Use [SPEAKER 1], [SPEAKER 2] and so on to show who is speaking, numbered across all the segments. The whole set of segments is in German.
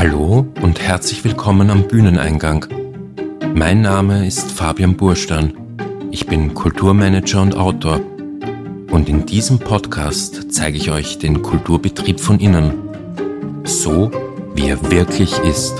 [SPEAKER 1] Hallo und herzlich willkommen am Bühneneingang. Mein Name ist Fabian Burstern. Ich bin Kulturmanager und Autor. Und in diesem Podcast zeige ich euch den Kulturbetrieb von innen. So, wie er wirklich ist.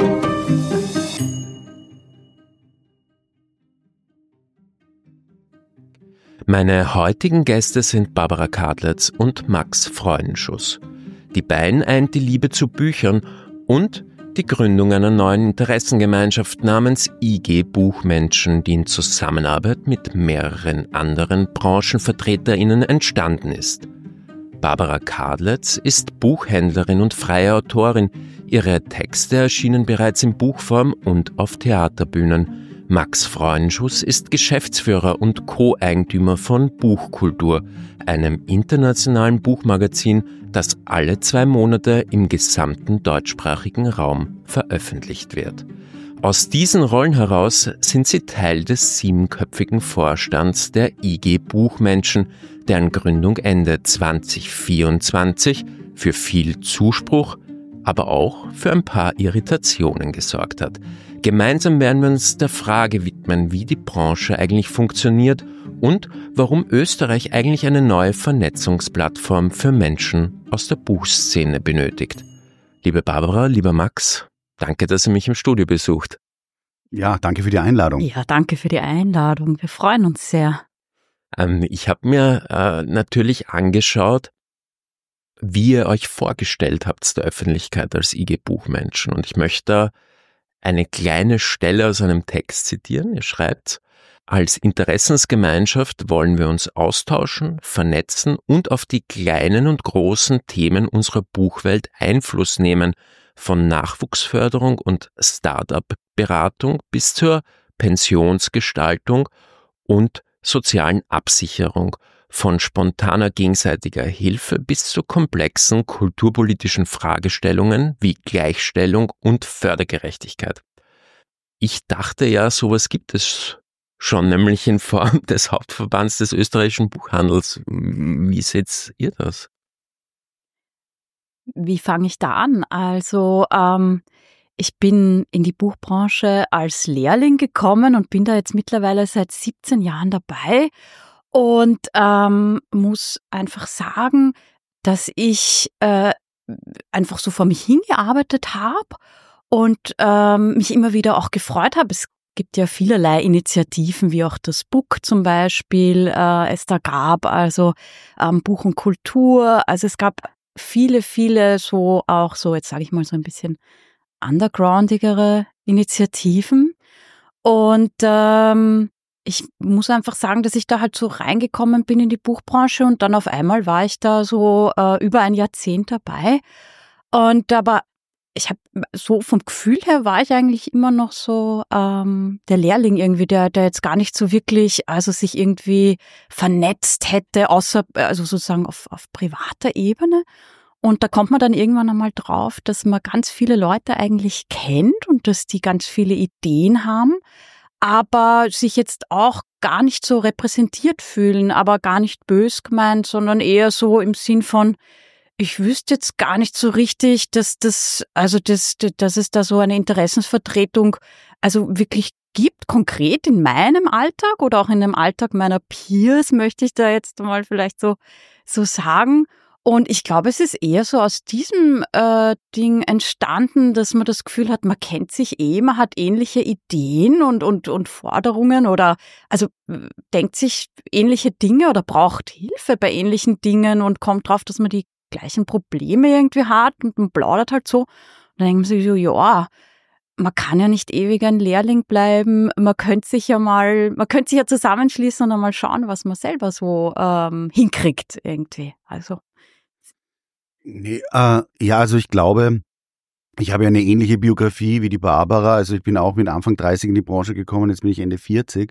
[SPEAKER 1] Meine heutigen Gäste sind Barbara Kadletz und Max Freudenschus. Die beiden eint die Liebe zu Büchern und die Gründung einer neuen Interessengemeinschaft namens IG Buchmenschen, die in Zusammenarbeit mit mehreren anderen BranchenvertreterInnen entstanden ist. Barbara Kadletz ist Buchhändlerin und freie Autorin. Ihre Texte erschienen bereits in Buchform und auf Theaterbühnen. Max Freudenschus ist Geschäftsführer und Co-Eigentümer von Buchkultur, einem internationalen Buchmagazin, das alle 2 Monate im gesamten deutschsprachigen Raum veröffentlicht wird. Aus diesen Rollen heraus sind sie Teil des 7-köpfigen Vorstands der IG Buchmenschen, deren Gründung Ende 2024 für viel Zuspruch, aber auch für ein paar Irritationen gesorgt hat. Gemeinsam werden wir uns der Frage widmen, wie die Branche eigentlich funktioniert und warum Österreich eigentlich eine neue Vernetzungsplattform für Menschen aus der Buchszene benötigt. Liebe Barbara, lieber Max, danke, dass ihr mich im Studio besucht.
[SPEAKER 2] Ja, danke für die Einladung.
[SPEAKER 3] Ja, danke für die Einladung. Wir freuen uns sehr.
[SPEAKER 1] Ich habe mir natürlich angeschaut, wie ihr euch vorgestellt habt der Öffentlichkeit als IG Buchmenschen. Und ich möchte eine kleine Stelle aus einem Text zitieren. Ihr schreibt: Als Interessensgemeinschaft wollen wir uns austauschen, vernetzen und auf die kleinen und großen Themen unserer Buchwelt Einfluss nehmen, von Nachwuchsförderung und Start-up-Beratung bis zur Pensionsgestaltung und sozialen Absicherung, von spontaner gegenseitiger Hilfe bis zu komplexen kulturpolitischen Fragestellungen wie Gleichstellung und Fördergerechtigkeit. Ich dachte ja, sowas gibt es schon, nämlich in Form des Hauptverbands des österreichischen Buchhandels. Wie seht ihr das?
[SPEAKER 3] Wie fange ich da an? Also, ich bin in die Buchbranche als Lehrling gekommen und bin da jetzt mittlerweile seit 17 Jahren dabei. Und muss einfach sagen, dass ich einfach so vor mich hingearbeitet habe und mich immer wieder auch gefreut habe. Es gibt ja vielerlei Initiativen, wie auch das Book zum Beispiel, es da gab, also Buch und Kultur. Also es gab viele so auch so, jetzt sage ich mal so ein bisschen undergroundigere Initiativen. Und ich muss einfach sagen, dass ich da halt so reingekommen bin in die Buchbranche und dann auf einmal war ich da so über ein Jahrzehnt dabei. Und aber ich habe so vom Gefühl her war ich eigentlich immer noch so der Lehrling irgendwie, der jetzt gar nicht so wirklich, also sich irgendwie vernetzt hätte, außer also sozusagen auf privater Ebene. Und da kommt man dann irgendwann einmal drauf, dass man ganz viele Leute eigentlich kennt und dass die ganz viele Ideen haben, aber sich jetzt auch gar nicht so repräsentiert fühlen, aber gar nicht bös gemeint, sondern eher so im Sinn von, ich wüsste jetzt gar nicht so richtig, dass es da so eine Interessensvertretung also wirklich gibt, konkret in meinem Alltag oder auch in dem Alltag meiner Peers, möchte ich da jetzt mal vielleicht so sagen. Und ich glaube, es ist eher so aus diesem Ding entstanden, dass man das Gefühl hat, man kennt sich man hat ähnliche Ideen und Forderungen oder also denkt sich ähnliche Dinge oder braucht Hilfe bei ähnlichen Dingen und kommt drauf, dass man die gleichen Probleme irgendwie hat und man plaudert halt so. Und dann denkt man sich so, ja, man kann ja nicht ewig ein Lehrling bleiben, man könnte sich ja zusammenschließen und einmal schauen, was man selber so hinkriegt irgendwie. Also
[SPEAKER 2] Nee, ja, also ich glaube, ich habe ja eine ähnliche Biografie wie die Barbara. Also ich bin auch mit Anfang 30 in die Branche gekommen, jetzt bin ich Ende 40.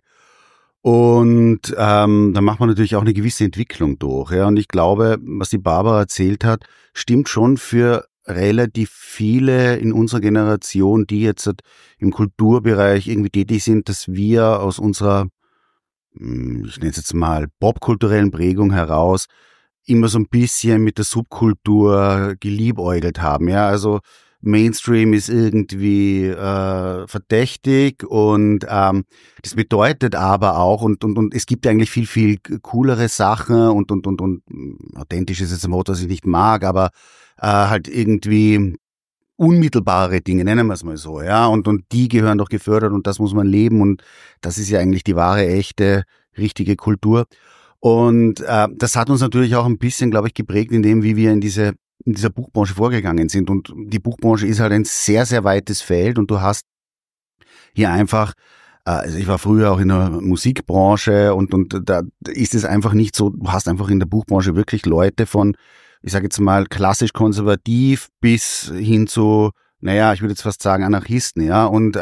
[SPEAKER 2] Und da macht man natürlich auch eine gewisse Entwicklung durch. Ja. Und ich glaube, was die Barbara erzählt hat, stimmt schon für relativ viele in unserer Generation, die jetzt im Kulturbereich irgendwie tätig sind, dass wir aus unserer, ich nenne es jetzt mal, popkulturellen Prägung heraus immer so ein bisschen mit der Subkultur geliebäugelt haben. Ja, also Mainstream ist irgendwie verdächtig und das bedeutet aber auch und es gibt eigentlich viel coolere Sachen und authentisch ist jetzt ein Wort, was ich nicht mag, aber halt irgendwie unmittelbare Dinge, nennen wir es mal so, ja, und die gehören doch gefördert und das muss man leben und das ist ja eigentlich die wahre, echte, richtige Kultur. Und das hat uns natürlich auch ein bisschen, glaube ich, geprägt, in dem, wie wir in dieser Buchbranche vorgegangen sind. Und die Buchbranche ist halt ein sehr, sehr weites Feld und du hast hier einfach, also ich war früher auch in der Musikbranche und da ist es einfach nicht so, du hast einfach in der Buchbranche wirklich Leute von, ich sage jetzt mal, klassisch konservativ bis hin zu, naja, ich würde jetzt fast sagen Anarchisten, ja, und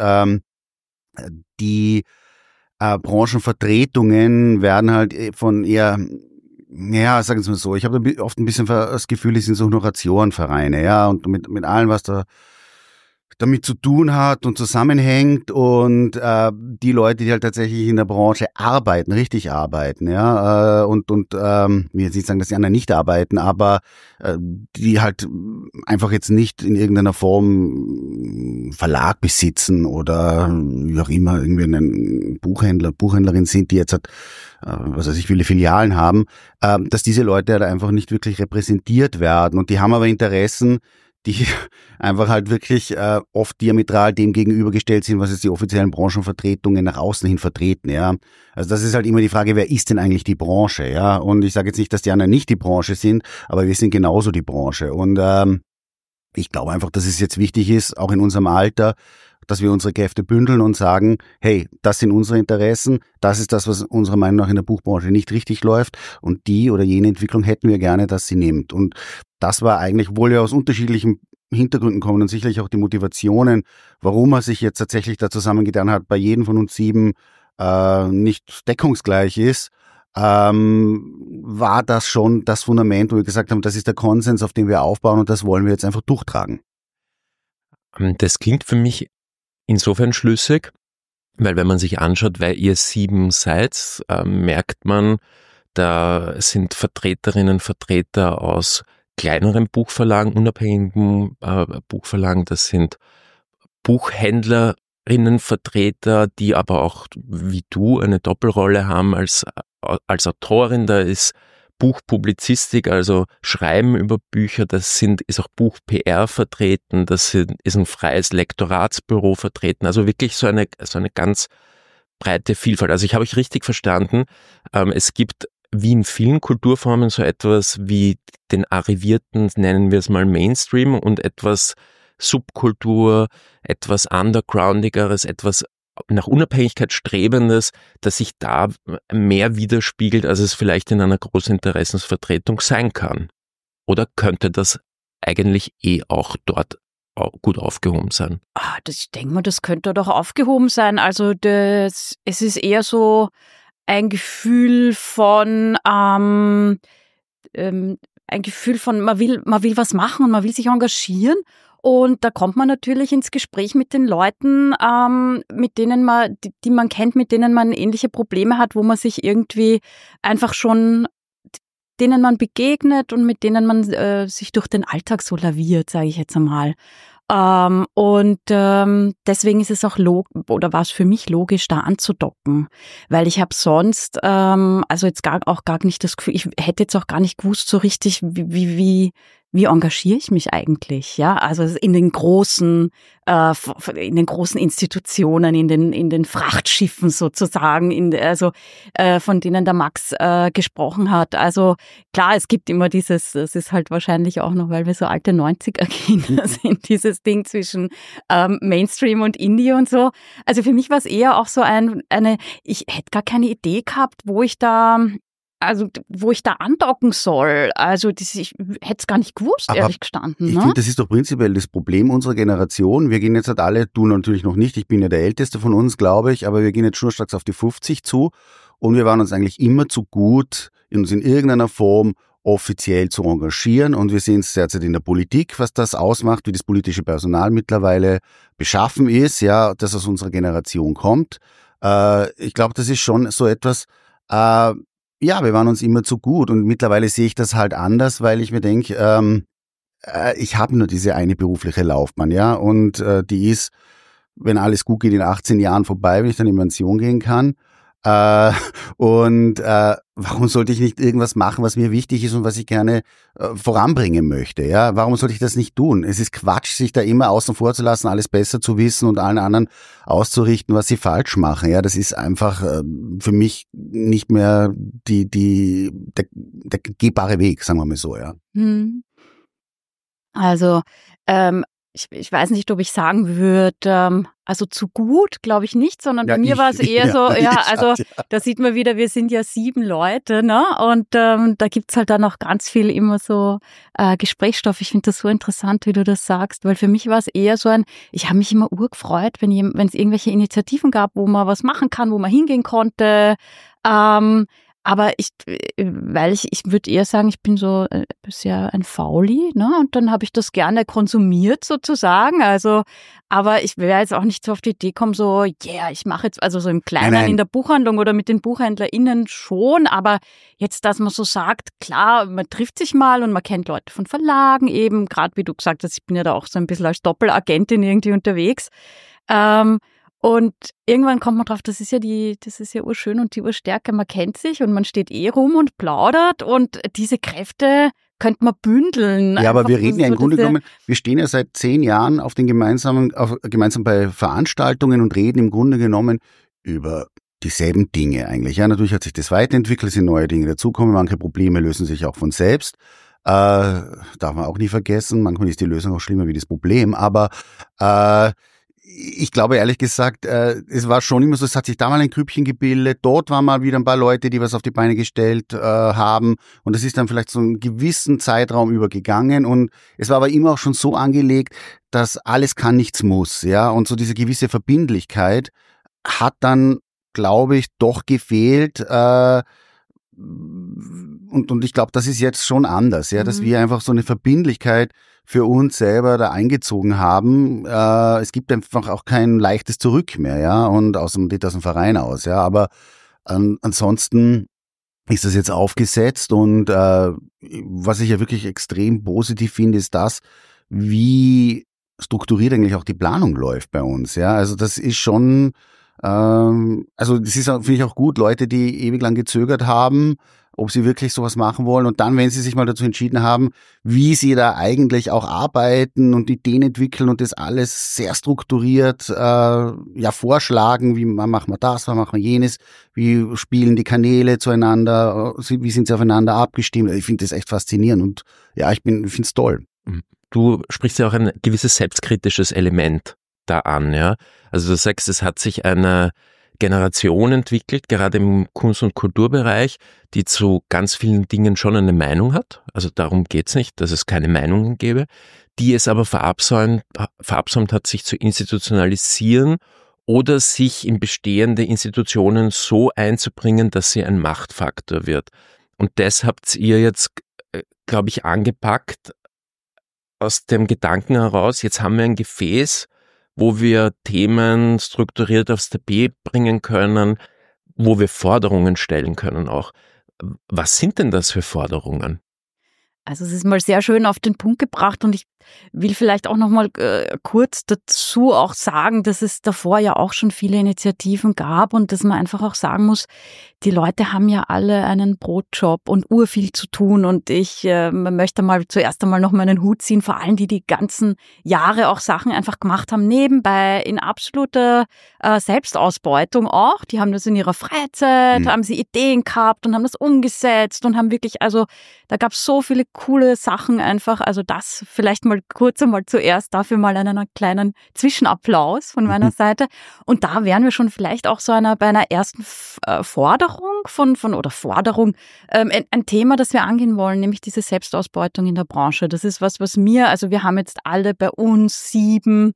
[SPEAKER 2] die Branchenvertretungen werden halt von eher, ja, sagen wir mal so, ich habe oft ein bisschen das Gefühl, es sind so Honoratiorenvereine, ja, und mit allem, was da damit zu tun hat und zusammenhängt und die Leute, die halt tatsächlich in der Branche arbeiten, richtig arbeiten, ja, ich will jetzt nicht sagen, dass die anderen nicht arbeiten, aber die halt einfach jetzt nicht in irgendeiner Form Verlag besitzen oder wie auch immer irgendwie einen Buchhändlerin sind, die jetzt halt, was weiß ich, viele Filialen haben, dass diese Leute halt einfach nicht wirklich repräsentiert werden und die haben aber Interessen, die einfach halt wirklich oft diametral dem gegenübergestellt sind, was jetzt die offiziellen Branchenvertretungen nach außen hin vertreten, ja. Also das ist halt immer die Frage, wer ist denn eigentlich die Branche, ja? Und ich sage jetzt nicht, dass die anderen nicht die Branche sind, aber wir sind genauso die Branche. Und ich glaube einfach, dass es jetzt wichtig ist, auch in unserem Alter, dass wir unsere Kräfte bündeln und sagen, hey, das sind unsere Interessen, das ist das, was unserer Meinung nach in der Buchbranche nicht richtig läuft und die oder jene Entwicklung hätten wir gerne, dass sie nimmt. Und das war eigentlich, obwohl wir aus unterschiedlichen Hintergründen kommen und sicherlich auch die Motivationen, warum er sich jetzt tatsächlich da zusammengetan hat, bei jedem von uns 7 nicht deckungsgleich ist, war das schon das Fundament, wo wir gesagt haben, das ist der Konsens, auf dem wir aufbauen und das wollen wir jetzt einfach durchtragen.
[SPEAKER 1] Das klingt für mich insofern schlüssig, weil wenn man sich anschaut, wer ihr 7 seid, merkt man, da sind Vertreterinnen, Vertreter aus kleineren Buchverlagen, unabhängigen Buchverlagen, das sind Buchhändlerinnenvertreter, die aber auch wie du eine Doppelrolle haben als Autorin, da ist Buchpublizistik, also Schreiben über Bücher, ist auch Buch-PR vertreten, ist ein freies Lektoratsbüro vertreten, also wirklich so eine ganz breite Vielfalt. Also ich habe euch richtig verstanden, es gibt wie in vielen Kulturformen so etwas wie den arrivierten, nennen wir es mal Mainstream und etwas Subkultur, etwas Undergroundigeres, etwas nach Unabhängigkeit Strebendes, das sich da mehr widerspiegelt, als es vielleicht in einer großen Interessensvertretung sein kann. Oder könnte das eigentlich auch dort gut aufgehoben sein?
[SPEAKER 3] Ich denke mal, das könnte doch aufgehoben sein. Also es ist eher so ein Gefühl von man will was machen und man will sich engagieren. Und da kommt man natürlich ins Gespräch mit den Leuten, mit denen die man kennt, mit denen man ähnliche Probleme hat, wo man sich irgendwie einfach schon, denen man begegnet und mit denen man sich durch den Alltag so laviert, sage ich jetzt einmal. Deswegen ist es auch war es für mich logisch, da anzudocken, weil ich habe sonst, also jetzt gar nicht das Gefühl, ich hätte jetzt auch gar nicht gewusst so richtig, wie engagiere ich mich eigentlich, ja? Also in den großen Institutionen, in den Frachtschiffen sozusagen, von denen der Max gesprochen hat. Also klar, es gibt immer das ist halt wahrscheinlich auch noch, weil wir so alte 90er-Kinder sind, dieses Ding zwischen Mainstream und Indie und so. Also für mich war es eher auch so ich hätte gar keine Idee gehabt, wo ich da andocken soll. Also ich hätte es gar nicht gewusst, aber ehrlich gestanden.
[SPEAKER 2] Ich finde, das ist doch prinzipiell das Problem unserer Generation. Wir gehen jetzt halt alle, du natürlich noch nicht, ich bin ja der Älteste von uns, glaube ich, aber wir gehen jetzt schnurstracks auf die 50 zu und wir waren uns eigentlich immer zu gut, uns in irgendeiner Form offiziell zu engagieren und wir sehen es derzeit in der Politik, was das ausmacht, wie das politische Personal mittlerweile beschaffen ist, ja, das aus unserer Generation kommt. Ich glaube, das ist schon so etwas, ja, wir waren uns immer zu gut und mittlerweile sehe ich das halt anders, weil ich mir denke, ich habe nur diese eine berufliche Laufbahn, ja, und die ist, wenn alles gut geht, in 18 Jahren vorbei, wenn ich dann in Pension gehen kann. Warum sollte ich nicht irgendwas machen, was mir wichtig ist und was ich gerne voranbringen möchte? Ja, warum sollte ich das nicht tun? Es ist Quatsch, sich da immer außen vor zu lassen, alles besser zu wissen und allen anderen auszurichten, was sie falsch machen. Ja, das ist einfach für mich nicht mehr der gehbare Weg, sagen wir mal so. Ja.
[SPEAKER 3] Also ich weiß nicht, ob ich sagen würde, also zu gut, glaube ich nicht, sondern bei mir war es eher so, da sieht man wieder, wir sind ja 7 Leute, ne? Und da gibt's halt dann auch ganz viel immer so Gesprächsstoff. Ich finde das so interessant, wie du das sagst, weil für mich war es eher so ich habe mich immer urgefreut, wenn es irgendwelche Initiativen gab, wo man was machen kann, wo man hingehen konnte. Aber ich würde eher sagen, ich bin so bisher ein Fauli, ne? Und dann habe ich das gerne konsumiert sozusagen. Also, aber ich will jetzt auch nicht so auf die Idee kommen, so, ich mache jetzt, also so im Kleinen in der Buchhandlung oder mit den BuchhändlerInnen schon, aber jetzt, dass man so sagt, klar, man trifft sich mal und man kennt Leute von Verlagen eben, gerade wie du gesagt hast, ich bin ja da auch so ein bisschen als Doppelagentin irgendwie unterwegs. Und irgendwann kommt man drauf, das ist ja urschön und die Urstärke, man kennt sich und man steht rum und plaudert und diese Kräfte könnte man bündeln.
[SPEAKER 2] Ja, aber wir reden ja im Grunde genommen, wir stehen ja seit 10 Jahren gemeinsam bei Veranstaltungen und reden im Grunde genommen über dieselben Dinge eigentlich. Ja, natürlich hat sich das weiterentwickelt, es sind neue Dinge dazukommen, manche Probleme lösen sich auch von selbst. Darf man auch nie vergessen, manchmal ist die Lösung auch schlimmer wie das Problem, aber ich glaube ehrlich gesagt, es war schon immer so, es hat sich da mal ein Grüppchen gebildet, dort waren mal wieder ein paar Leute, die was auf die Beine gestellt haben und das ist dann vielleicht so einen gewissen Zeitraum übergegangen und es war aber immer auch schon so angelegt, dass alles kann, nichts muss, ja, und so diese gewisse Verbindlichkeit hat dann, glaube ich, doch gefehlt und ich glaube, das ist jetzt schon anders, ja, dass wir einfach so eine Verbindlichkeit für uns selber da eingezogen haben. Es gibt einfach auch kein leichtes Zurück mehr, ja, und aus dem Verein aus, ja, aber ansonsten ist das jetzt aufgesetzt und was ich ja wirklich extrem positiv finde, ist das, wie strukturiert eigentlich auch die Planung läuft bei uns, ja, also das ist schon, also das ist, finde ich, auch gut, Leute, die ewig lang gezögert haben, ob sie wirklich sowas machen wollen und dann, wenn sie sich mal dazu entschieden haben, wie sie da eigentlich auch arbeiten und Ideen entwickeln und das alles sehr strukturiert vorschlagen, wie machen wir das, wie machen wir jenes, wie spielen die Kanäle zueinander, wie sind sie aufeinander abgestimmt. Ich finde das echt faszinierend und ja, ich finde es toll.
[SPEAKER 1] Du sprichst ja auch ein gewisses selbstkritisches Element da an, ja. Also du sagst, es hat sich eine Generation entwickelt, gerade im Kunst- und Kulturbereich, die zu ganz vielen Dingen schon eine Meinung hat. Also darum geht's nicht, dass es keine Meinungen gäbe, die es aber verabsäumt hat, sich zu institutionalisieren oder sich in bestehende Institutionen so einzubringen, dass sie ein Machtfaktor wird. Und das habt ihr jetzt, glaube ich, angepackt aus dem Gedanken heraus, jetzt haben wir ein Gefäß, wo wir Themen strukturiert aufs Tapet bringen können, wo wir Forderungen stellen können auch. Was sind denn das für Forderungen?
[SPEAKER 3] Also es ist mal sehr schön auf den Punkt gebracht und ich will vielleicht auch noch mal kurz dazu auch sagen, dass es davor ja auch schon viele Initiativen gab und dass man einfach auch sagen muss, die Leute haben ja alle einen Brotjob und urviel zu tun und ich möchte mal zuerst einmal noch meinen Hut ziehen, vor allem die ganzen Jahre auch Sachen einfach gemacht haben, nebenbei in absoluter Selbstausbeutung auch. Die haben das in ihrer Freizeit, haben sie Ideen gehabt und haben das umgesetzt und haben wirklich, also da gab es so viele coole Sachen einfach, also das vielleicht mal kurz einmal zuerst, dafür mal einen kleinen Zwischenapplaus von meiner Seite. Und da wären wir schon vielleicht auch so bei einer ersten Forderung ein Thema, das wir angehen wollen, nämlich diese Selbstausbeutung in der Branche. Das ist was mir, also wir haben jetzt alle bei uns 7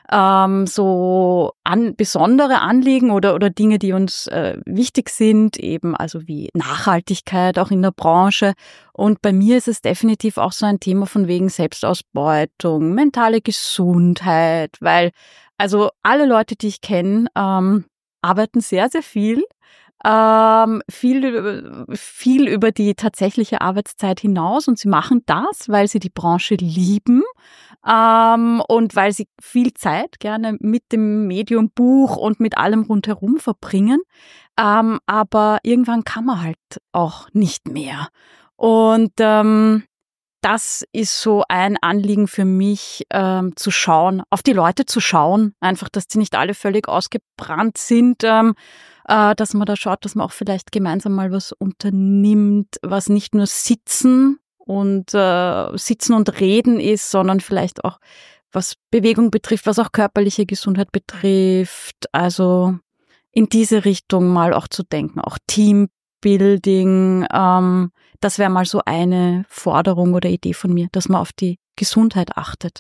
[SPEAKER 3] besondere Anliegen oder Dinge, die uns wichtig sind, eben also wie Nachhaltigkeit auch in der Branche. Und bei mir ist es definitiv auch so ein Thema von wegen Selbstausbeutung, mentale Gesundheit, weil also alle Leute, die ich kenne, arbeiten sehr, sehr viel. viel über die tatsächliche Arbeitszeit hinaus und sie machen das, weil sie die Branche lieben und weil sie viel Zeit gerne mit dem Medium Buch und mit allem rundherum verbringen. Aber irgendwann kann man halt auch nicht mehr. Und das ist so ein Anliegen für mich, zu schauen, auf die Leute zu schauen, einfach, dass die nicht alle völlig ausgebrannt sind, dass man da schaut, dass man auch vielleicht gemeinsam mal was unternimmt, was nicht nur Sitzen und Reden ist, sondern vielleicht auch was Bewegung betrifft, was auch körperliche Gesundheit betrifft. Also in diese Richtung mal auch zu denken, auch Teambuilding, das wäre mal so eine Forderung oder Idee von mir, dass man auf die Gesundheit achtet.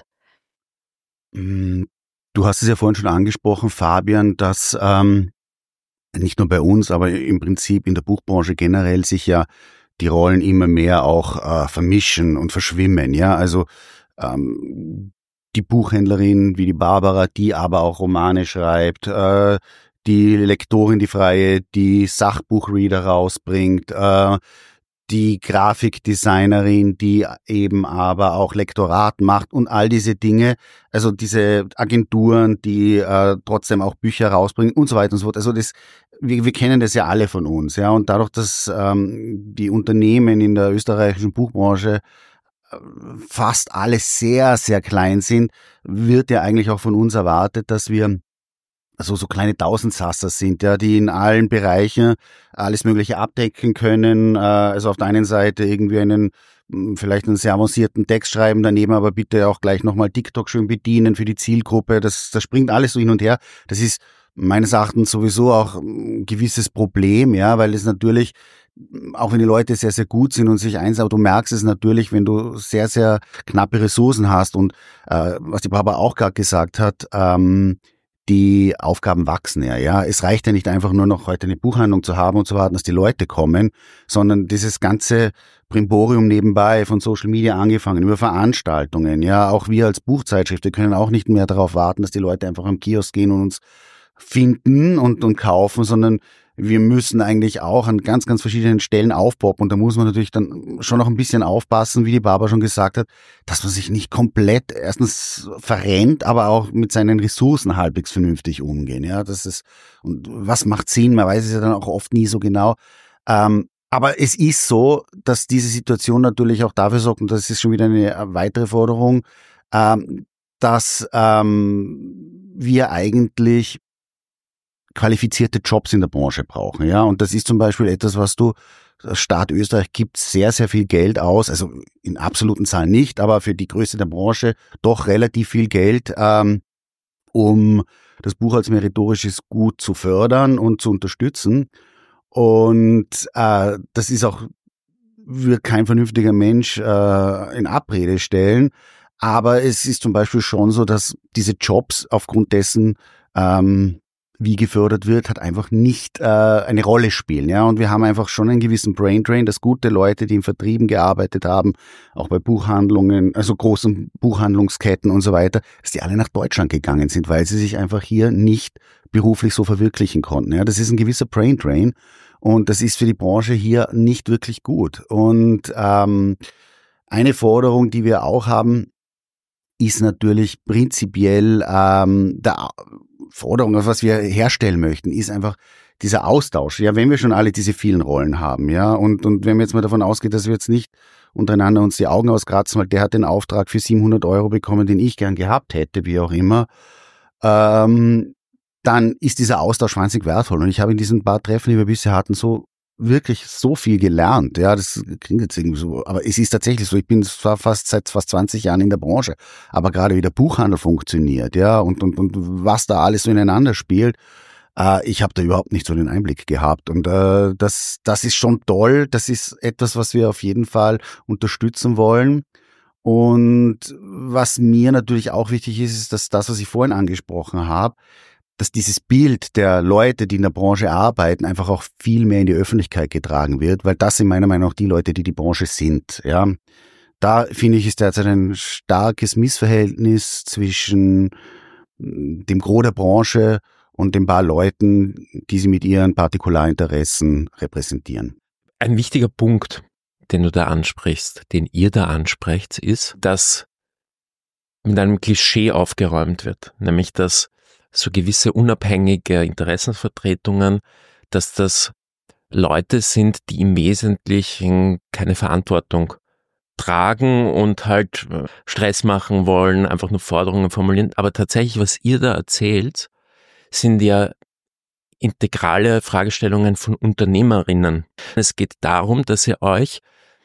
[SPEAKER 2] Du hast es ja vorhin schon angesprochen, Fabian, dass nicht nur bei uns, aber im Prinzip in der Buchbranche generell sich ja die Rollen immer mehr auch vermischen und verschwimmen. Ja, also die Buchhändlerin wie die Barbara, die aber auch Romane schreibt, die Lektorin, die Freie, die Sachbuchreader rausbringt, die Grafikdesignerin, die eben aber auch Lektorat macht und all diese Dinge, also diese Agenturen, die trotzdem auch Bücher rausbringen und so weiter und so fort. Also wir kennen das ja alle von uns, ja, und dadurch, dass die Unternehmen in der österreichischen Buchbranche fast alle sehr, sehr klein sind, wird ja eigentlich auch von uns erwartet, dass wir also so kleine Tausendsasser sind, ja, die in allen Bereichen alles Mögliche abdecken können. Also auf der einen Seite irgendwie vielleicht einen sehr avancierten Text schreiben, daneben aber bitte auch gleich nochmal TikTok schön bedienen für die Zielgruppe. Das springt alles so hin und her. Das ist meines Erachtens sowieso auch ein gewisses Problem, ja, weil es natürlich, auch wenn die Leute sehr, sehr gut sind und sich aber du merkst es natürlich, wenn du sehr, sehr knappe Ressourcen hast und was die Barbara auch gerade gesagt hat, die Aufgaben wachsen ja. Es reicht ja nicht einfach nur noch heute eine Buchhandlung zu haben und zu warten, dass die Leute kommen, sondern dieses ganze Brimborium nebenbei, von Social Media angefangen, über Veranstaltungen, ja, auch wir als Buchzeitschrift, wir können auch nicht mehr darauf warten, dass die Leute einfach am Kiosk gehen und uns finden und kaufen, sondern wir müssen eigentlich auch an ganz, ganz verschiedenen Stellen aufpoppen und da muss man natürlich dann schon noch ein bisschen aufpassen, wie die Barbara schon gesagt hat, dass man sich nicht komplett erstens verrennt, aber auch mit seinen Ressourcen halbwegs vernünftig umgehen. Ja, und was macht Sinn? Man weiß es ja dann auch oft nie so genau. Aber es ist so, dass diese Situation natürlich auch dafür sorgt, und das ist schon wieder eine weitere Forderung, dass wir eigentlich qualifizierte Jobs in der Branche brauchen, ja, und das ist zum Beispiel etwas, was der Staat Österreich gibt sehr, sehr viel Geld aus, also in absoluten Zahlen nicht, aber für die Größe der Branche doch relativ viel Geld, um das Buch als meritorisches Gut zu fördern und zu unterstützen. Und das ist auch, wird kein vernünftiger Mensch in Abrede stellen, aber es ist zum Beispiel schon so, dass diese Jobs aufgrund dessen, wie gefördert wird, hat einfach nicht eine Rolle spielen. Ja, und wir haben einfach schon einen gewissen Braindrain, dass gute Leute, die in Vertrieben gearbeitet haben, auch bei Buchhandlungen, also großen Buchhandlungsketten und so weiter, dass die alle nach Deutschland gegangen sind, weil sie sich einfach hier nicht beruflich so verwirklichen konnten. Ja, das ist ein gewisser Braindrain und das ist für die Branche hier nicht wirklich gut. Und eine Forderung, die wir auch haben, ist natürlich prinzipiell der Forderung, was wir herstellen möchten, ist einfach dieser Austausch. Ja, wenn wir schon alle diese vielen Rollen haben, ja, und wenn wir jetzt mal davon ausgehen, dass wir jetzt nicht untereinander uns die Augen auskratzen, weil der hat den Auftrag für 700 € bekommen, den ich gern gehabt hätte, wie auch immer, dann ist dieser Austausch wahnsinnig wertvoll. Und ich habe in diesen paar Treffen, die wir bisher hatten, wirklich so viel gelernt. Ja, das klingt jetzt irgendwie so, aber es ist tatsächlich so. Ich bin zwar seit fast 20 Jahren in der Branche, aber gerade wie der Buchhandel funktioniert, ja, und was da alles so ineinander spielt, ich habe da überhaupt nicht so den Einblick gehabt. Und das ist schon toll. Das ist etwas, was wir auf jeden Fall unterstützen wollen. Und was mir natürlich auch wichtig ist dass das, was ich vorhin angesprochen habe, dass dieses Bild der Leute, die in der Branche arbeiten, einfach auch viel mehr in die Öffentlichkeit getragen wird, weil das sind meiner Meinung nach die Leute, die die Branche sind. Ja, da finde ich, ist derzeit ein starkes Missverhältnis zwischen dem Gros der Branche und den paar Leuten, die sie mit ihren Partikularinteressen repräsentieren.
[SPEAKER 1] Ein wichtiger Punkt, den du da ansprichst, den ihr da ansprecht, ist, dass mit einem Klischee aufgeräumt wird, nämlich dass so gewisse unabhängige Interessenvertretungen, dass das Leute sind, die im Wesentlichen keine Verantwortung tragen und halt Stress machen wollen, einfach nur Forderungen formulieren. Aber tatsächlich, was ihr da erzählt, sind ja integrale Fragestellungen von Unternehmerinnen. Es geht darum, dass ihr euch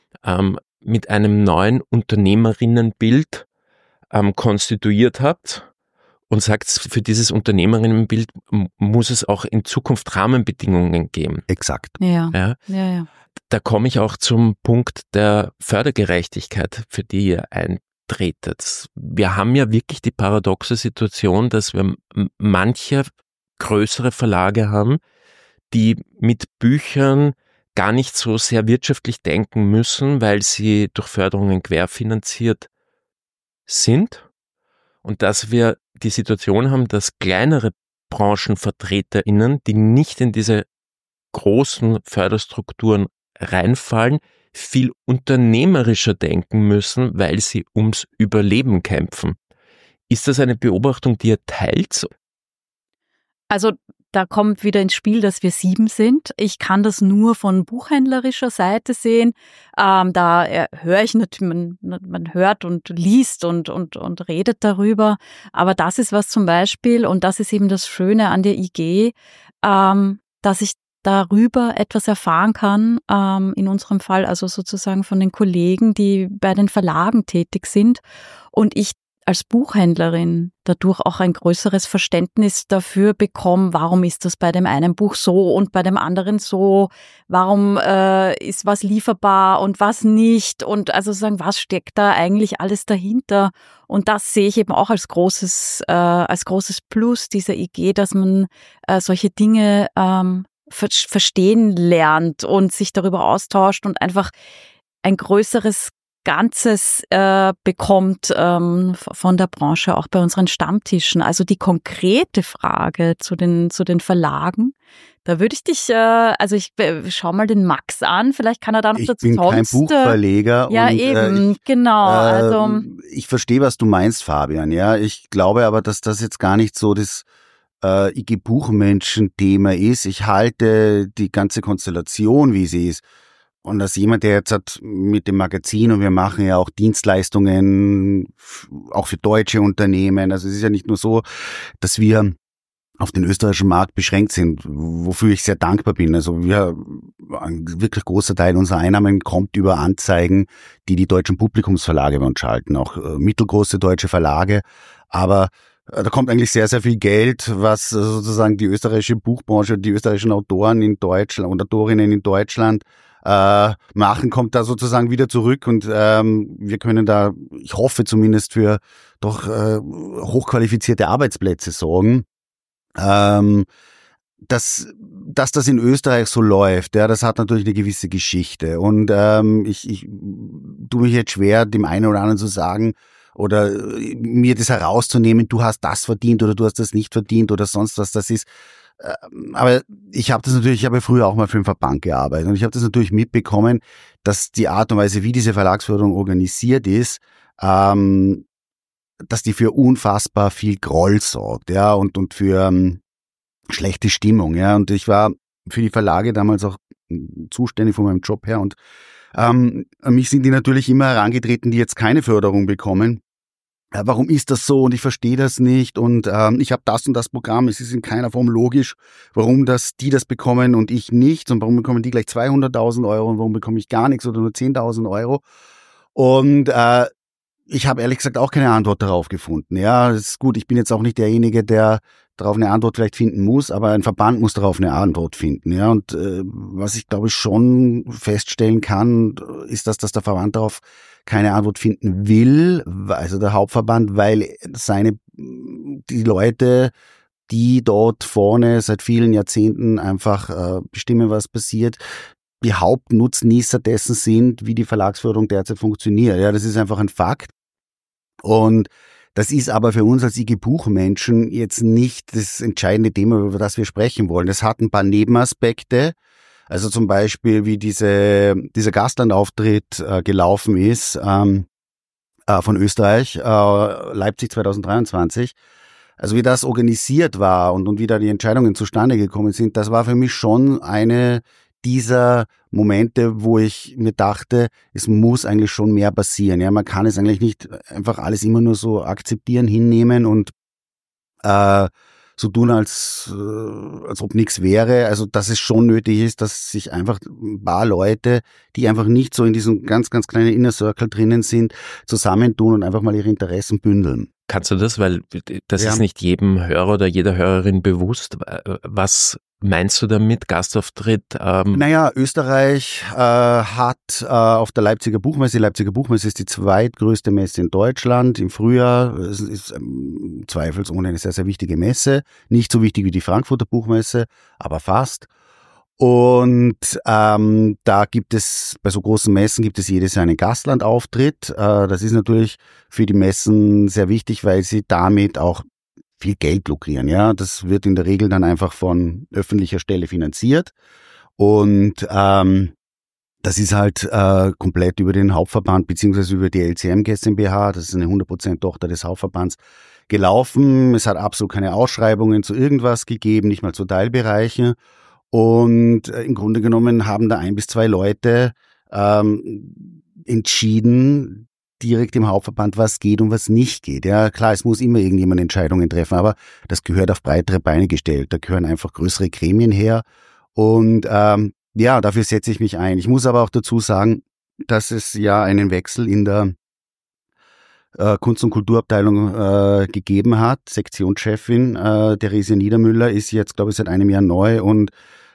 [SPEAKER 1] mit einem neuen Unternehmerinnenbild konstituiert habt und sagt, für dieses Unternehmerinnenbild muss es auch in Zukunft Rahmenbedingungen geben.
[SPEAKER 2] Exakt.
[SPEAKER 3] Ja.
[SPEAKER 1] Da komme ich auch zum Punkt der Fördergerechtigkeit, für die ihr eintretet. Wir haben ja wirklich die paradoxe Situation, dass wir manche größere Verlage haben, die mit Büchern gar nicht so sehr wirtschaftlich denken müssen, weil sie durch Förderungen querfinanziert sind, und dass wir die Situation haben, dass kleinere BranchenvertreterInnen, die nicht in diese großen Förderstrukturen reinfallen, viel unternehmerischer denken müssen, weil sie ums Überleben kämpfen. Ist das eine Beobachtung, die ihr teilt?
[SPEAKER 3] Also da kommt wieder ins Spiel, dass wir 7 sind. Ich kann das nur von buchhändlerischer Seite sehen. Da höre ich natürlich, man hört und liest und redet darüber. Aber das ist was zum Beispiel, und das ist eben das Schöne an der IG, dass ich darüber etwas erfahren kann, in unserem Fall also sozusagen von den Kollegen, die bei den Verlagen tätig sind, und ich als Buchhändlerin dadurch auch ein größeres Verständnis dafür bekomme, warum ist das bei dem einen Buch so und bei dem anderen so, warum ist was lieferbar und was nicht, und also sagen, was steckt da eigentlich alles dahinter, und das sehe ich eben auch als großes Plus dieser IG, dass man solche Dinge verstehen lernt und sich darüber austauscht und einfach ein größeres Ganzes bekommt von der Branche, auch bei unseren Stammtischen. Also die konkrete Frage zu den Verlagen, da würde ich dich, ich schau mal den Max an, vielleicht kann er da noch dazu
[SPEAKER 2] Ich bin kein Buchverleger.
[SPEAKER 3] Ja, und, eben, genau. Also
[SPEAKER 2] ich verstehe, was du meinst, Fabian. Ja, ich glaube aber, dass das jetzt gar nicht so das IG-Buchmenschen-Thema ist. Ich halte die ganze Konstellation, wie sie ist, und als jemand, der jetzt hat mit dem Magazin, und wir machen ja auch Dienstleistungen, auch für deutsche Unternehmen, also es ist ja nicht nur so, dass wir auf den österreichischen Markt beschränkt sind, wofür ich sehr dankbar bin. Also ein wirklich großer Teil unserer Einnahmen kommt über Anzeigen, die die deutschen Publikumsverlage bei uns schalten, auch mittelgroße deutsche Verlage, aber da kommt eigentlich sehr, sehr viel Geld, was sozusagen die österreichische Buchbranche, die österreichischen Autoren in Deutschland und Autorinnen in Deutschland machen, kommt da sozusagen wieder zurück, und wir können da, ich hoffe zumindest, für doch hochqualifizierte Arbeitsplätze sorgen. Dass das in Österreich so läuft, ja, das hat natürlich eine gewisse Geschichte, und ich tue mich jetzt schwer, dem einen oder anderen zu sagen oder mir das herauszunehmen, du hast das verdient oder du hast das nicht verdient oder sonst was das ist. Aber ich habe früher auch mal für den Verband gearbeitet, und ich habe das natürlich mitbekommen, dass die Art und Weise, wie diese Verlagsförderung organisiert ist, dass die für unfassbar viel Groll sorgt, ja, und für schlechte Stimmung, ja, und ich war für die Verlage damals auch zuständig von meinem Job her, und an mich sind die natürlich immer herangetreten, die jetzt keine Förderung bekommen. Warum ist das so, und ich verstehe das nicht, und ich habe das und das Programm, es ist in keiner Form logisch, warum die das bekommen und ich nicht, und warum bekommen die gleich 200.000 Euro und warum bekomme ich gar nichts oder nur 10.000 Euro, und ich habe ehrlich gesagt auch keine Antwort darauf gefunden. Ja, das ist gut, ich bin jetzt auch nicht derjenige, der darauf eine Antwort vielleicht finden muss, aber ein Verband muss darauf eine Antwort finden. Ja, und was ich glaube ich schon feststellen kann, ist, dass der Verband darauf keine Antwort finden will, also der Hauptverband, weil die Leute, die dort vorne seit vielen Jahrzehnten einfach bestimmen, was passiert, die Hauptnutznießer dessen sind, wie die Verlagsförderung derzeit funktioniert. Ja, das ist einfach ein Fakt. Und Das ist aber für uns als IG Buchmenschen jetzt nicht das entscheidende Thema, über das wir sprechen wollen. Es hat ein paar Nebenaspekte. Also zum Beispiel, wie dieser Gastlandauftritt gelaufen ist von Österreich, Leipzig 2023. Also wie das organisiert war und wie da die Entscheidungen zustande gekommen sind, das war für mich schon eine dieser Momente, wo ich mir dachte, es muss eigentlich schon mehr passieren. Ja, man kann es eigentlich nicht einfach alles immer nur so akzeptieren, hinnehmen und so tun, als ob nichts wäre. Also, dass es schon nötig ist, dass sich einfach ein paar Leute, die einfach nicht so in diesem ganz, ganz kleinen Inner Circle drinnen sind, zusammentun und einfach mal ihre Interessen bündeln.
[SPEAKER 1] Kannst du das, weil das ist nicht jedem Hörer oder jeder Hörerin bewusst. Was meinst du damit, Gastauftritt?
[SPEAKER 2] Naja, Österreich hat auf der Leipziger Buchmesse, die Leipziger Buchmesse ist die zweitgrößte Messe in Deutschland im Frühjahr, es ist zweifelsohne eine sehr, sehr wichtige Messe, nicht so wichtig wie die Frankfurter Buchmesse, aber fast. Und da gibt es, bei so großen Messen gibt es jedes Jahr einen Gastlandauftritt. Das ist natürlich für die Messen sehr wichtig, weil sie damit auch viel Geld lukrieren. Ja, das wird in der Regel dann einfach von öffentlicher Stelle finanziert. Und das ist halt komplett über den Hauptverband beziehungsweise über die LCM GmbH, das ist eine 100% Tochter des Hauptverbands, gelaufen. Es hat absolut keine Ausschreibungen zu irgendwas gegeben, nicht mal zu Teilbereichen. Und im Grunde genommen haben da 1 bis 2 Leute entschieden, direkt im Hauptverband, was geht und was nicht geht. Ja, klar, es muss immer irgendjemand Entscheidungen treffen, aber das gehört auf breitere Beine gestellt. Da gehören einfach größere Gremien her. Und ja, dafür setze ich mich ein. Ich muss aber auch dazu sagen, dass es ja einen Wechsel in der Kunst- und Kulturabteilung gegeben hat. Sektionschefin Theresia Niedermüller ist jetzt, glaube ich, seit einem Jahr neu und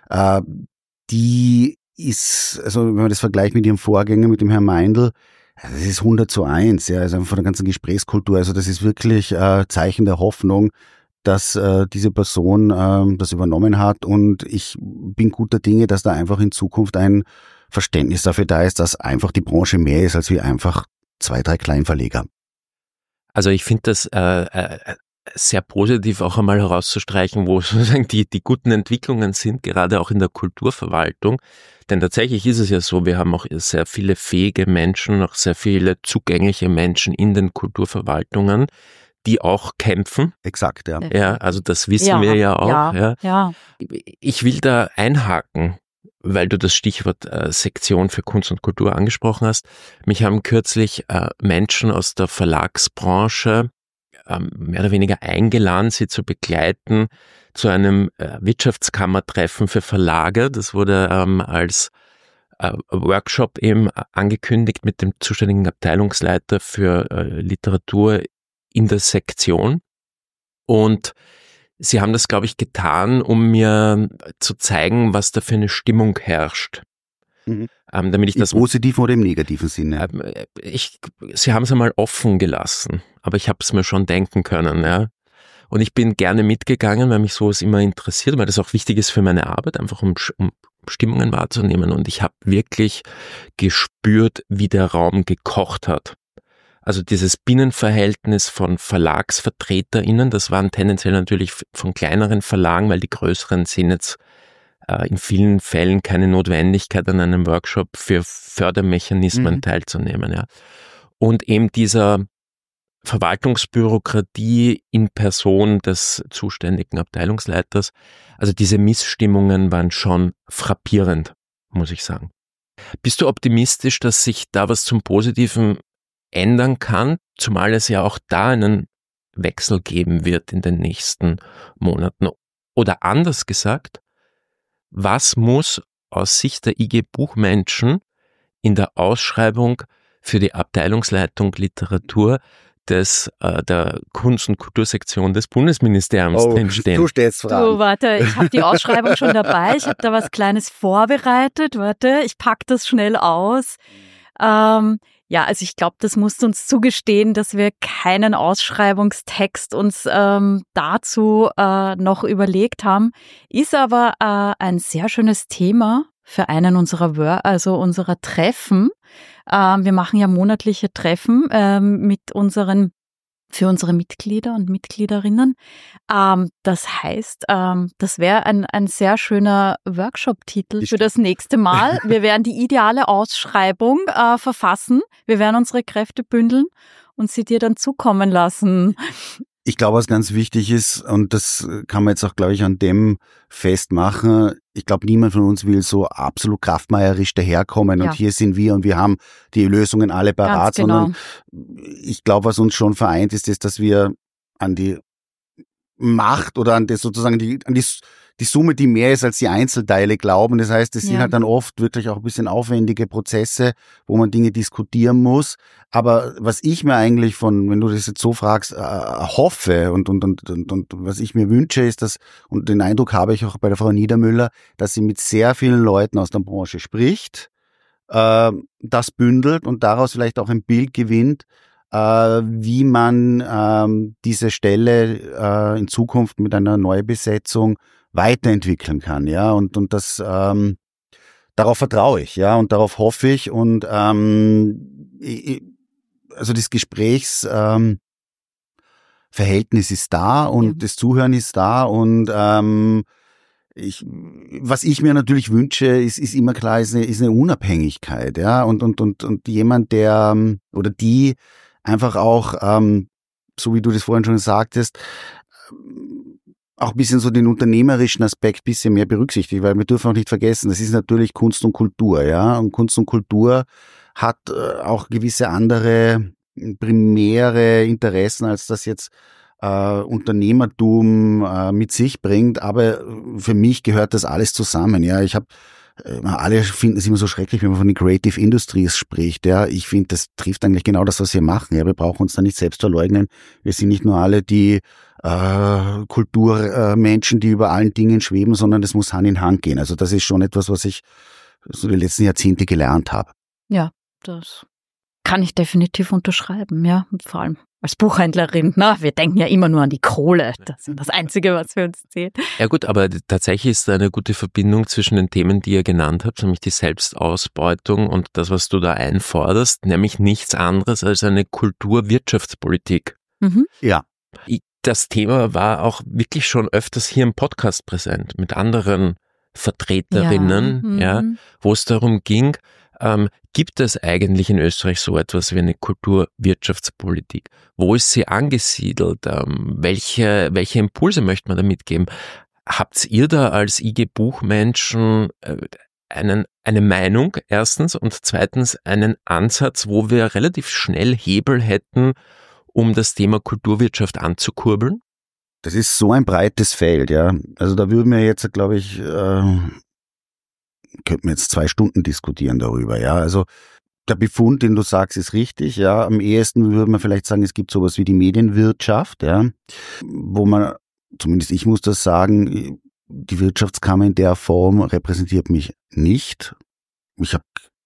[SPEAKER 2] die ist, also wenn man das vergleicht mit ihrem Vorgänger, mit dem Herrn Meindl, das ist 100:1, ja, also von der ganzen Gesprächskultur. Also das ist wirklich Zeichen der Hoffnung, dass diese Person das übernommen hat und ich bin guter Dinge, dass da einfach in Zukunft ein Verständnis dafür da ist, dass einfach die Branche mehr ist als wie einfach 2, 3 Kleinverleger.
[SPEAKER 1] Also ich finde das sehr positiv auch einmal herauszustreichen, wo sozusagen die guten Entwicklungen sind, gerade auch in der Kulturverwaltung. Denn tatsächlich ist es ja so, wir haben auch sehr viele fähige Menschen, auch sehr viele zugängliche Menschen in den Kulturverwaltungen, die auch kämpfen.
[SPEAKER 2] Exakt, ja.
[SPEAKER 1] Ja, also das wissen wir ja auch.
[SPEAKER 3] Ja.
[SPEAKER 1] Ich will da einhaken, weil du das Stichwort Sektion für Kunst und Kultur angesprochen hast. Mich haben kürzlich Menschen aus der Verlagsbranche mehr oder weniger eingeladen, sie zu begleiten zu einem Wirtschaftskammertreffen für Verlage. Das wurde als Workshop eben angekündigt mit dem zuständigen Abteilungsleiter für Literatur in der Sektion. Und sie haben das, glaube ich, getan, um mir zu zeigen, was da für eine Stimmung herrscht.
[SPEAKER 2] Mhm.
[SPEAKER 1] Damit ich das
[SPEAKER 2] im positiven oder im negativen Sinne?
[SPEAKER 1] Sie haben es einmal offen gelassen, aber ich habe es mir schon denken können. Ja. Und ich bin gerne mitgegangen, weil mich sowas immer interessiert, weil das auch wichtig ist für meine Arbeit, einfach um Stimmungen wahrzunehmen. Und ich habe wirklich gespürt, wie der Raum gekocht hat. Also dieses Binnenverhältnis von VerlagsvertreterInnen, das waren tendenziell natürlich von kleineren Verlagen, weil die größeren sehen jetzt in vielen Fällen keine Notwendigkeit, an einem Workshop für Fördermechanismen teilzunehmen. Ja. Und eben dieser Verwaltungsbürokratie in Person des zuständigen Abteilungsleiters, also diese Missstimmungen waren schon frappierend, muss ich sagen. Bist du optimistisch, dass sich da was zum Positiven ändern kann, zumal es ja auch da einen Wechsel geben wird in den nächsten Monaten? Oder anders gesagt, was muss aus Sicht der IG Buchmenschen in der Ausschreibung für die Abteilungsleitung Literatur der Kunst- und Kultursektion des Bundesministeriums drinstehen?
[SPEAKER 2] Du stellst Fragen.
[SPEAKER 3] Du, warte, ich habe die Ausschreibung schon dabei. Ich habe da was Kleines vorbereitet. Warte, ich packe das schnell aus. Ja, also ich glaube, das musst du uns zugestehen, dass wir keinen Ausschreibungstext uns dazu noch überlegt haben. Ist aber ein sehr schönes Thema für einen unserer Treffen. Wir machen ja monatliche Treffen mit unseren für unsere Mitglieder und Mitgliederinnen. Das heißt, das wäre ein sehr schöner Workshop-Titel für das nächste Mal. Wir werden die ideale Ausschreibung verfassen. Wir werden unsere Kräfte bündeln und sie dir dann zukommen lassen.
[SPEAKER 2] Ich glaube, was ganz wichtig ist, und das kann man jetzt auch, glaube ich, an dem festmachen, ich glaube, niemand von uns will so absolut kraftmeierisch daherkommen und hier sind wir und wir haben die Lösungen alle parat, sondern ich glaube, was uns schon vereint ist, dass wir an die Macht oder an das sozusagen die Summe, die mehr ist als die Einzelteile glauben. Das heißt, es sind halt dann oft wirklich auch ein bisschen aufwendige Prozesse, wo man Dinge diskutieren muss. Aber was ich mir eigentlich wenn du das jetzt so fragst, hoffe und was ich mir wünsche, ist, dass, und den Eindruck habe ich auch bei der Frau Niedermüller, dass sie mit sehr vielen Leuten aus der Branche spricht, das bündelt und daraus vielleicht auch ein Bild gewinnt, wie man diese Stelle in Zukunft mit einer Neubesetzung weiterentwickeln kann, ja, und das darauf vertraue ich, ja, und darauf hoffe ich und also das Gesprächsverhältnis ist da und das Zuhören ist da und was ich mir natürlich wünsche, ist immer klar, ist eine Unabhängigkeit, ja, und jemand, der oder die einfach auch, so wie du das vorhin schon sagtest, auch ein bisschen so den unternehmerischen Aspekt ein bisschen mehr berücksichtigt, weil wir dürfen auch nicht vergessen, das ist natürlich Kunst und Kultur, ja, und Kunst und Kultur hat auch gewisse andere primäre Interessen, als das jetzt Unternehmertum mit sich bringt, aber für mich gehört das alles zusammen, ja, alle finden es immer so schrecklich, wenn man von den Creative Industries spricht. Ja, ich finde, das trifft eigentlich genau das, was wir machen. Ja, wir brauchen uns da nicht selbst verleugnen. Wir sind nicht nur alle die Kulturmenschen, die über allen Dingen schweben, sondern das muss Hand in Hand gehen. Also das ist schon etwas, was ich so die letzten Jahrzehnte gelernt habe.
[SPEAKER 3] Ja, das kann ich definitiv unterschreiben. Ja, und vor allem als Buchhändlerin, wir denken ja immer nur an die Kohle. Das ist das Einzige, was für uns zählt.
[SPEAKER 1] Ja gut, aber tatsächlich ist da eine gute Verbindung zwischen den Themen, die ihr genannt habt, nämlich die Selbstausbeutung und das, was du da einforderst, nämlich nichts anderes als eine Kulturwirtschaftspolitik.
[SPEAKER 3] Mhm.
[SPEAKER 2] Ja.
[SPEAKER 1] Das Thema war auch wirklich schon öfters hier im Podcast präsent mit anderen Vertreterinnen, wo es darum ging, gibt es eigentlich in Österreich so etwas wie eine Kulturwirtschaftspolitik? Wo ist sie angesiedelt? Welche Impulse möchte man da mitgeben? Habt ihr da als IG Buchmenschen eine Meinung erstens und zweitens einen Ansatz, wo wir relativ schnell Hebel hätten, um das Thema Kulturwirtschaft anzukurbeln?
[SPEAKER 2] Das ist so ein breites Feld, ja. Also da würden wir jetzt, glaube ich, könnten wir jetzt 2 Stunden diskutieren darüber, ja. Also der Befund, den du sagst, ist richtig, ja. Am ehesten würde man vielleicht sagen, es gibt sowas wie die Medienwirtschaft, ja, wo man, zumindest ich muss das sagen, die Wirtschaftskammer in der Form repräsentiert mich nicht. Ich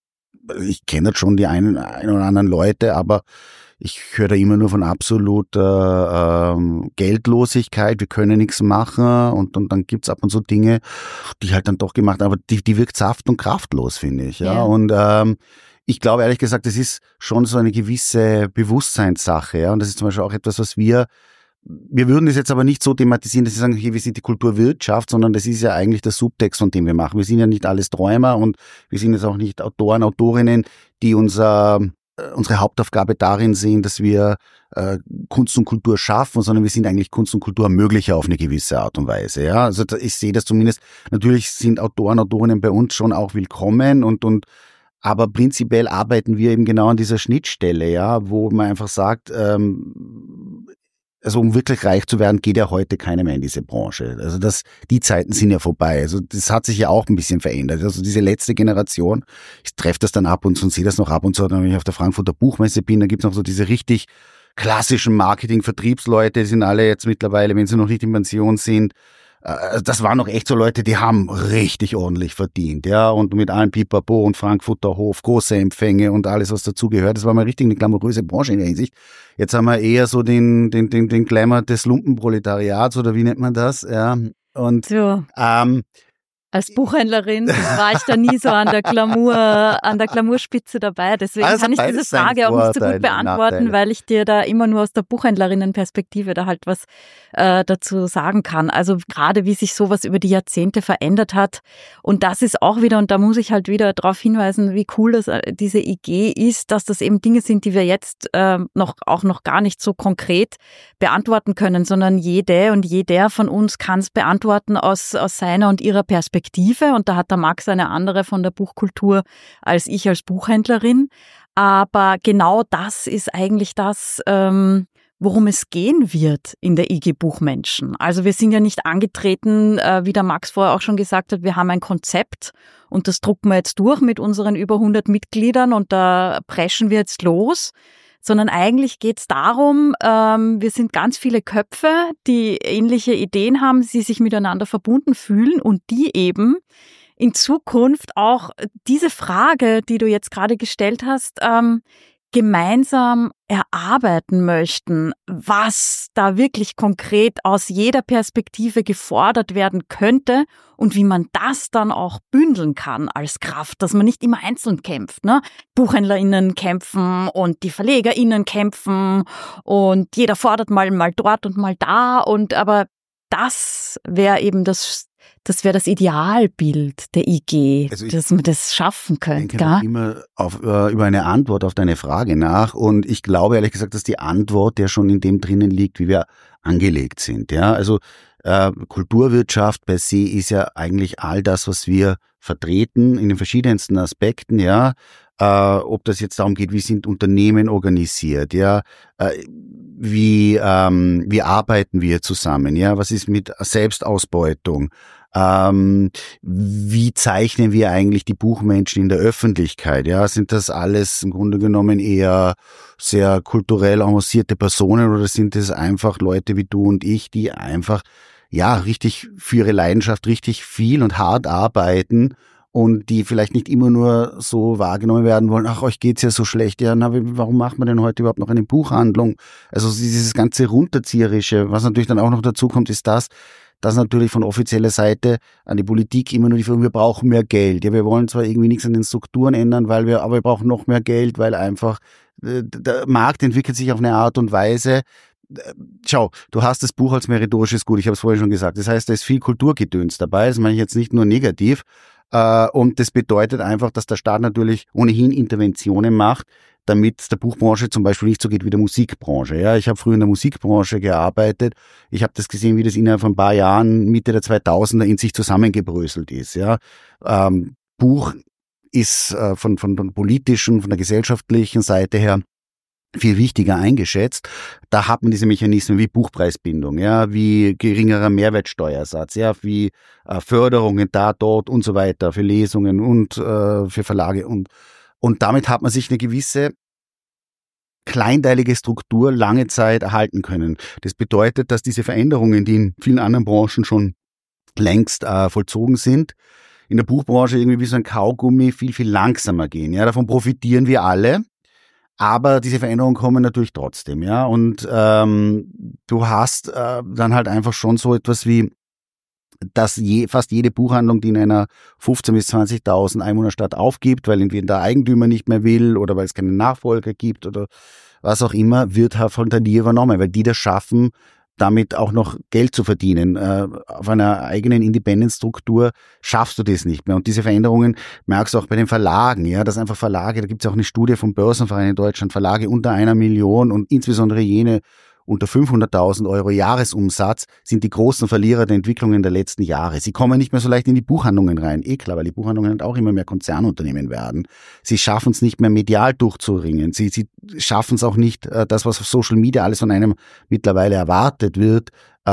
[SPEAKER 2] kenne schon die einen oder anderen Leute, aber ich höre da immer nur von absoluter Geldlosigkeit, wir können nichts machen und dann gibt's ab und zu Dinge, die halt dann doch gemacht, aber die wirkt saft- und kraftlos, finde ich. Ja. Und ich glaube ehrlich gesagt, das ist schon so eine gewisse Bewusstseinssache. Ja. Und das ist zum Beispiel auch etwas, was wir würden das jetzt aber nicht so thematisieren, dass wir sagen, okay, wir sind die Kulturwirtschaft, sondern das ist ja eigentlich der Subtext, von dem wir machen. Wir sind ja nicht alles Träumer und wir sind jetzt auch nicht Autoren, Autorinnen, die unsere Hauptaufgabe darin sehen, dass wir Kunst und Kultur schaffen, sondern wir sind eigentlich Kunst und Kultur Ermöglicher auf eine gewisse Art und Weise. Ja, also ich sehe das zumindest. Natürlich sind Autoren, Autorinnen bei uns schon auch willkommen aber prinzipiell arbeiten wir eben genau an dieser Schnittstelle, ja, wo man einfach sagt, also um wirklich reich zu werden, geht ja heute keiner mehr in diese Branche. Also die Zeiten sind ja vorbei. Also das hat sich ja auch ein bisschen verändert. Also diese letzte Generation, ich treffe das dann ab und zu und sehe das noch ab und zu, wenn ich auf der Frankfurter Buchmesse bin, da gibt's noch so diese richtig klassischen Marketing-Vertriebsleute, die sind alle jetzt mittlerweile, wenn sie noch nicht in Pension sind, das waren noch echt so Leute, die haben richtig ordentlich verdient, ja, und mit allem Pipapo und Frankfurter Hof, große Empfänge und alles, was dazugehört. Das war mal richtig eine glamouröse Branche in der Hinsicht. Jetzt haben wir eher so den Glamour des Lumpenproletariats, oder wie nennt man das, ja, und
[SPEAKER 3] Als Buchhändlerin war ich da nie so an der Glamourspitze dabei. Deswegen
[SPEAKER 2] Also
[SPEAKER 3] kann ich diese Frage auch nicht so gut beantworten, weil ich dir da immer nur aus der Buchhändlerinnenperspektive da halt was dazu sagen kann. Also gerade wie sich sowas über die Jahrzehnte verändert hat. Und das ist auch wieder, und da muss ich halt wieder darauf hinweisen, wie cool das diese IG ist, dass das eben Dinge sind, die wir jetzt noch gar nicht so konkret beantworten können, sondern jede und jeder von uns kann es beantworten aus seiner und ihrer Perspektive. Und da hat der Max eine andere von der Buchkultur als ich als Buchhändlerin. Aber genau das ist eigentlich das, worum es gehen wird in der IG Buchmenschen. Also wir sind ja nicht angetreten, wie der Max vorher auch schon gesagt hat, wir haben ein Konzept und das drucken wir jetzt durch mit unseren über 100 Mitgliedern und da preschen wir jetzt los. Sondern eigentlich geht es darum, wir sind ganz viele Köpfe, die ähnliche Ideen haben, die sich miteinander verbunden fühlen und die eben in Zukunft auch diese Frage, die du jetzt gerade gestellt hast, gemeinsam erarbeiten möchten, was da wirklich konkret aus jeder Perspektive gefordert werden könnte und wie man das dann auch bündeln kann als Kraft, dass man nicht immer einzeln kämpft, ne? BuchhändlerInnen kämpfen und die VerlegerInnen kämpfen und jeder fordert mal dort und mal da aber das wäre eben das wäre das Idealbild der IG, also dass man das schaffen könnte.
[SPEAKER 2] Ich denke immer über eine Antwort auf deine Frage nach und ich glaube ehrlich gesagt, dass die Antwort ja schon in dem drinnen liegt, wie wir angelegt sind. Ja, also Kulturwirtschaft per se ist ja eigentlich all das, was wir vertreten in den verschiedensten Aspekten. Ja, ob das jetzt darum geht, wie sind Unternehmen organisiert, ja, wie arbeiten wir zusammen, ja, was ist mit Selbstausbeutung, wie zeichnen wir eigentlich die Buchmenschen in der Öffentlichkeit, ja, sind das alles im Grunde genommen eher sehr kulturell avancierte Personen oder sind es einfach Leute wie du und ich, die einfach, ja, richtig für ihre Leidenschaft richtig viel und hart arbeiten und die vielleicht nicht immer nur so wahrgenommen werden wollen, ach, euch geht's ja so schlecht, ja, na, warum macht man denn heute überhaupt noch eine Buchhandlung? Also dieses ganze Runterzieherische, was natürlich dann auch noch dazu kommt, ist das, dass natürlich von offizieller Seite an die Politik immer nur die Frage, wir brauchen mehr Geld. Ja, wir wollen zwar irgendwie nichts an den Strukturen ändern, aber wir brauchen noch mehr Geld, weil einfach der Markt entwickelt sich auf eine Art und Weise. Schau, du hast das Buch als meritorisches Gut, ich habe es vorhin schon gesagt. Das heißt, da ist viel Kulturgedöns dabei, das meine ich jetzt nicht nur negativ. Und das bedeutet einfach, dass der Staat natürlich ohnehin Interventionen macht, damit es der Buchbranche zum Beispiel nicht so geht wie der Musikbranche. Ja, ich habe früher in der Musikbranche gearbeitet. Ich habe das gesehen, wie das innerhalb von ein paar Jahren, Mitte der 2000er, in sich zusammengebröselt ist. Ja, Buch ist von der politischen, von der gesellschaftlichen Seite her viel wichtiger eingeschätzt. Da hat man diese Mechanismen wie Buchpreisbindung, ja, wie geringerer Mehrwertsteuersatz, ja, wie Förderungen da, dort und so weiter für Lesungen und für Verlage und damit hat man sich eine gewisse kleinteilige Struktur lange Zeit erhalten können. Das bedeutet, dass diese Veränderungen, die in vielen anderen Branchen schon längst vollzogen sind, in der Buchbranche irgendwie wie so ein Kaugummi viel, viel langsamer gehen. Ja, davon profitieren wir alle. Aber diese Veränderungen kommen natürlich trotzdem, ja. Und du hast dann halt einfach schon so etwas wie, dass fast jede Buchhandlung, die in einer 15.000 bis 20.000 Einwohnerstadt aufgibt, weil entweder der Eigentümer nicht mehr will oder weil es keinen Nachfolger gibt oder was auch immer, wird halt von der NIR übernommen, weil die das schaffen, damit auch noch Geld zu verdienen. Auf einer eigenen Independent-Struktur schaffst du das nicht mehr. Und diese Veränderungen merkst du auch bei den Verlagen, ja, dass einfach Verlage, da gibt es auch eine Studie vom Börsenverein in Deutschland, Verlage unter 1 Million und insbesondere jene unter 500.000 Euro Jahresumsatz sind die großen Verlierer der Entwicklungen der letzten Jahre. Sie kommen nicht mehr so leicht in die Buchhandlungen rein. Klar, weil die Buchhandlungen halt auch immer mehr Konzernunternehmen werden. Sie schaffen es nicht mehr medial durchzuringen. Sie schaffen es auch nicht, das, was auf Social Media alles von einem mittlerweile erwartet wird,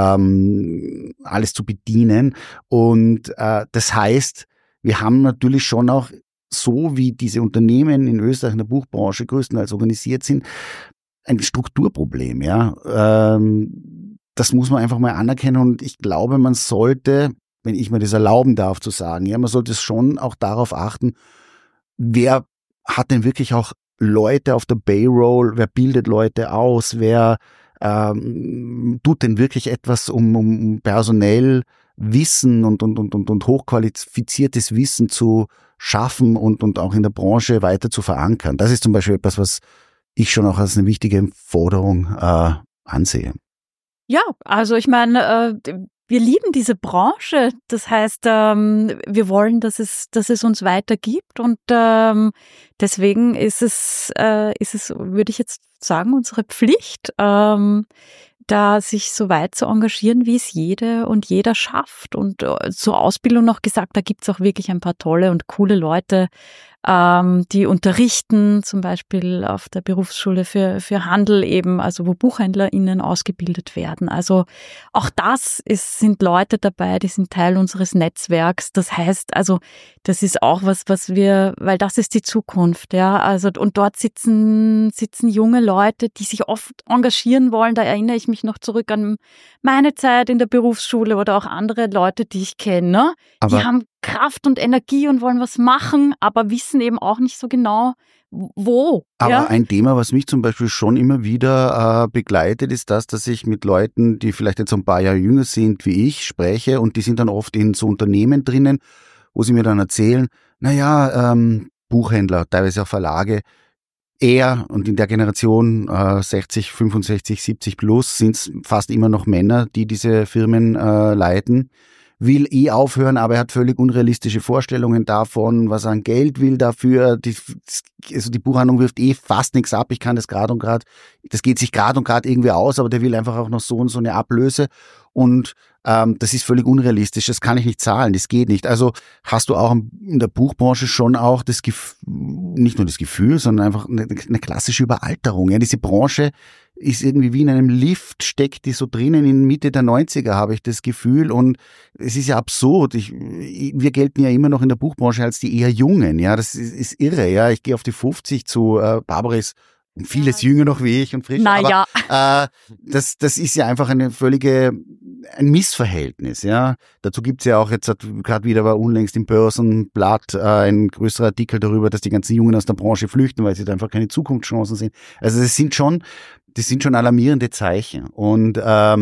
[SPEAKER 2] alles zu bedienen. Und das heißt, wir haben natürlich schon auch, so wie diese Unternehmen in Österreich in der Buchbranche größtenteils organisiert sind, ein Strukturproblem, ja. Das muss man einfach mal anerkennen und ich glaube, man sollte, wenn ich mir das erlauben darf zu sagen, ja, man sollte schon auch darauf achten, wer hat denn wirklich auch Leute auf der Payroll, wer bildet Leute aus, wer tut denn wirklich etwas, um personell Wissen und hochqualifiziertes Wissen zu schaffen und auch in der Branche weiter zu verankern. Das ist zum Beispiel etwas, was ich schon auch als eine wichtige Forderung ansehe.
[SPEAKER 3] Ja, also ich meine, wir lieben diese Branche. Das heißt, wir wollen, dass es uns weiter gibt und deswegen ist es, würde ich jetzt sagen, unsere Pflicht, da sich so weit zu engagieren, wie es jede und jeder schafft. Und zur Ausbildung noch gesagt, da gibt's auch wirklich ein paar tolle und coole Leute, die unterrichten, zum Beispiel auf der Berufsschule für Handel eben, also wo BuchhändlerInnen ausgebildet werden. Also auch sind Leute dabei, die sind Teil unseres Netzwerks. Das heißt, also das ist auch was weil das ist die Zukunft, ja. Also und dort sitzen junge Leute, die sich oft engagieren wollen. Da erinnere ich mich noch zurück an meine Zeit in der Berufsschule oder auch andere Leute, die ich kenne. Die haben Kraft und Energie und wollen was machen, aber wissen eben auch nicht so genau, wo.
[SPEAKER 2] Aber ein Thema, was mich zum Beispiel schon immer wieder begleitet, ist das, dass ich mit Leuten, die vielleicht jetzt ein paar Jahre jünger sind wie ich, spreche und die sind dann oft in so Unternehmen drinnen, wo sie mir dann erzählen, Buchhändler, teilweise auch Verlage, und in der Generation 60, 65, 70 plus sind es fast immer noch Männer, die diese Firmen leiten. Will aufhören, aber er hat völlig unrealistische Vorstellungen davon, was er an Geld will dafür. Die Buchhandlung wirft fast nichts ab. Ich kann das das geht sich gerade und gerade irgendwie aus, aber der will einfach auch noch so und so eine Ablöse. Und das ist völlig unrealistisch. Das kann ich nicht zahlen. Das geht nicht. Also hast du auch in der Buchbranche schon auch nicht nur das Gefühl, sondern einfach eine klassische Überalterung. Ja, diese Branche ist irgendwie wie in einem Lift, steckt die so drinnen in Mitte der 90er, habe ich das Gefühl. Und es ist ja absurd. Wir gelten ja immer noch in der Buchbranche als die eher Jungen. Ja, das ist irre. Ja, ich gehe auf die 50 zu. Barbara ist vieles jünger noch wie ich und frisch.
[SPEAKER 3] Naja.
[SPEAKER 2] Aber das ist ja einfach ein Missverhältnis. Ja, dazu gibt's ja auch jetzt gerade wieder war unlängst im Börsenblatt ein größerer Artikel darüber, dass die ganzen Jungen aus der Branche flüchten, weil sie da einfach keine Zukunftschancen sehen. Also das sind schon alarmierende Zeichen und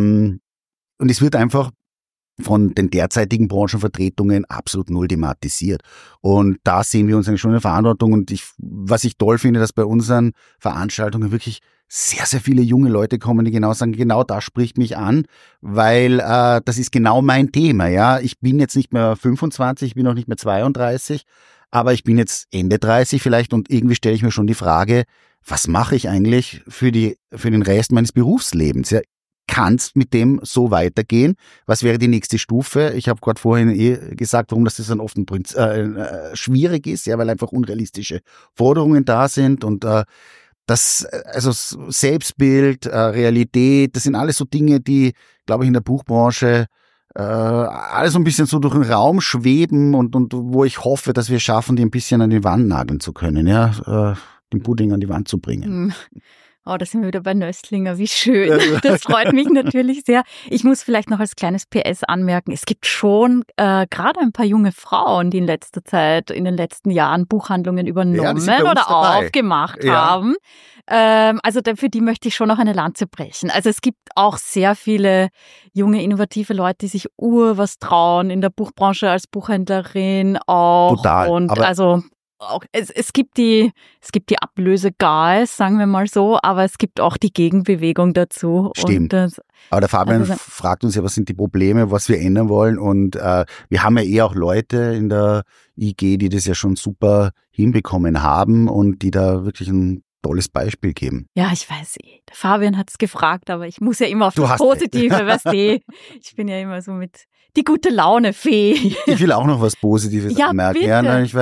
[SPEAKER 2] es wird einfach von den derzeitigen Branchenvertretungen absolut null thematisiert. Und da sehen wir uns eigentlich schon in der Verantwortung. Und was ich toll finde, dass bei unseren Veranstaltungen wirklich sehr, sehr viele junge Leute kommen, die genau sagen, genau das spricht mich an, weil das ist genau mein Thema. Ja, ich bin jetzt nicht mehr 25, ich bin auch nicht mehr 32, aber ich bin jetzt Ende 30 vielleicht und irgendwie stelle ich mir schon die Frage, was mache ich eigentlich für den Rest meines Berufslebens? Ja, kann es mit dem so weitergehen? Was wäre die nächste Stufe? Ich habe gerade vorhin gesagt, warum das dann oft schwierig ist, ja, weil einfach unrealistische Forderungen da sind und also Selbstbild, Realität, das sind alles so Dinge, die, glaube ich, in der Buchbranche alles so ein bisschen so durch den Raum schweben und wo ich hoffe, dass wir schaffen, die ein bisschen an die Wand nageln zu können, ja, den Pudding an die Wand zu bringen.
[SPEAKER 3] Oh, da sind wir wieder bei Nöstlinger, wie schön. Das freut mich natürlich sehr. Ich muss vielleicht noch als kleines PS anmerken, es gibt schon gerade ein paar junge Frauen, die in letzter Zeit, in den letzten Jahren Buchhandlungen übernommen oder aufgemacht haben. Also für die möchte ich schon noch eine Lanze brechen. Also es gibt auch sehr viele junge, innovative Leute, die sich was trauen in der Buchbranche als Buchhändlerin auch.
[SPEAKER 2] Total.
[SPEAKER 3] Und auch, es gibt die Ablöse-Guys, sagen wir mal so, aber es gibt auch die Gegenbewegung dazu.
[SPEAKER 2] Stimmt. Aber der Fabian fragt uns ja, was sind die Probleme, was wir ändern wollen. Und wir haben ja auch Leute in der IG, die das ja schon super hinbekommen haben und die da wirklich ein tolles Beispiel geben.
[SPEAKER 3] Ja, ich weiß der Fabian hat es gefragt, aber ich muss ja immer auf das Positive, weißt du. Ich bin ja immer so mit die gute Laune-Fee.
[SPEAKER 2] Ich will auch noch was Positives anmerken.
[SPEAKER 3] Bitte.
[SPEAKER 2] Ja, nämlich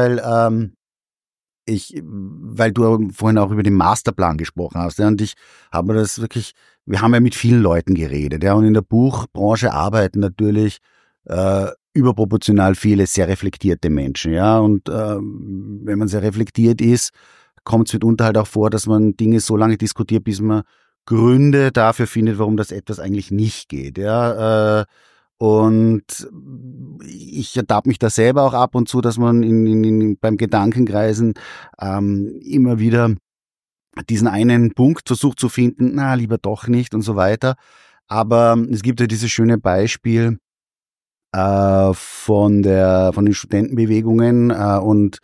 [SPEAKER 2] weil du vorhin auch über den Masterplan gesprochen hast, ja, und ich habe das wirklich, wir haben ja mit vielen Leuten geredet, ja, und in der Buchbranche arbeiten natürlich überproportional viele sehr reflektierte Menschen, ja, und wenn man sehr reflektiert ist, kommt es mitunter halt auch vor, dass man Dinge so lange diskutiert, bis man Gründe dafür findet, warum das etwas eigentlich nicht geht, ja, und ich ertappe mich da selber auch ab und zu, dass man beim Gedankenkreisen immer wieder diesen einen Punkt versucht zu finden, lieber doch nicht und so weiter. Aber es gibt ja dieses schöne Beispiel von den Studentenbewegungen und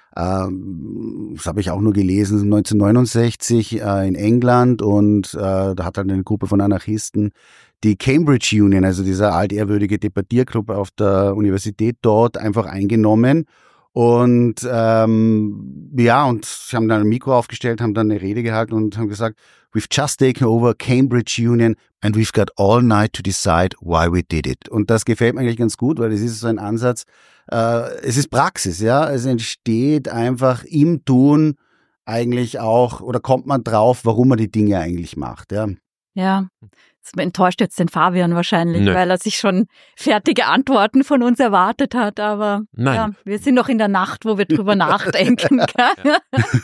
[SPEAKER 2] das habe ich auch nur gelesen, 1969 in England, und da hat dann eine Gruppe von Anarchisten die Cambridge Union, also dieser altehrwürdige Debattierclub auf der Universität dort, einfach eingenommen. Und und sie haben dann ein Mikro aufgestellt, haben dann eine Rede gehalten und haben gesagt, we've just taken over Cambridge Union and we've got all night to decide why we did it. Und das gefällt mir eigentlich ganz gut, weil das ist so ein Ansatz, es ist Praxis, ja, es entsteht einfach im Tun eigentlich auch, oder kommt man drauf, warum man die Dinge eigentlich macht, ja.
[SPEAKER 3] Ja, das enttäuscht jetzt den Fabian wahrscheinlich,
[SPEAKER 1] Nö.
[SPEAKER 3] weil er sich schon fertige Antworten von uns erwartet hat, aber
[SPEAKER 1] Nein.
[SPEAKER 3] ja, wir sind noch in der Nacht, wo wir drüber nachdenken. Gell?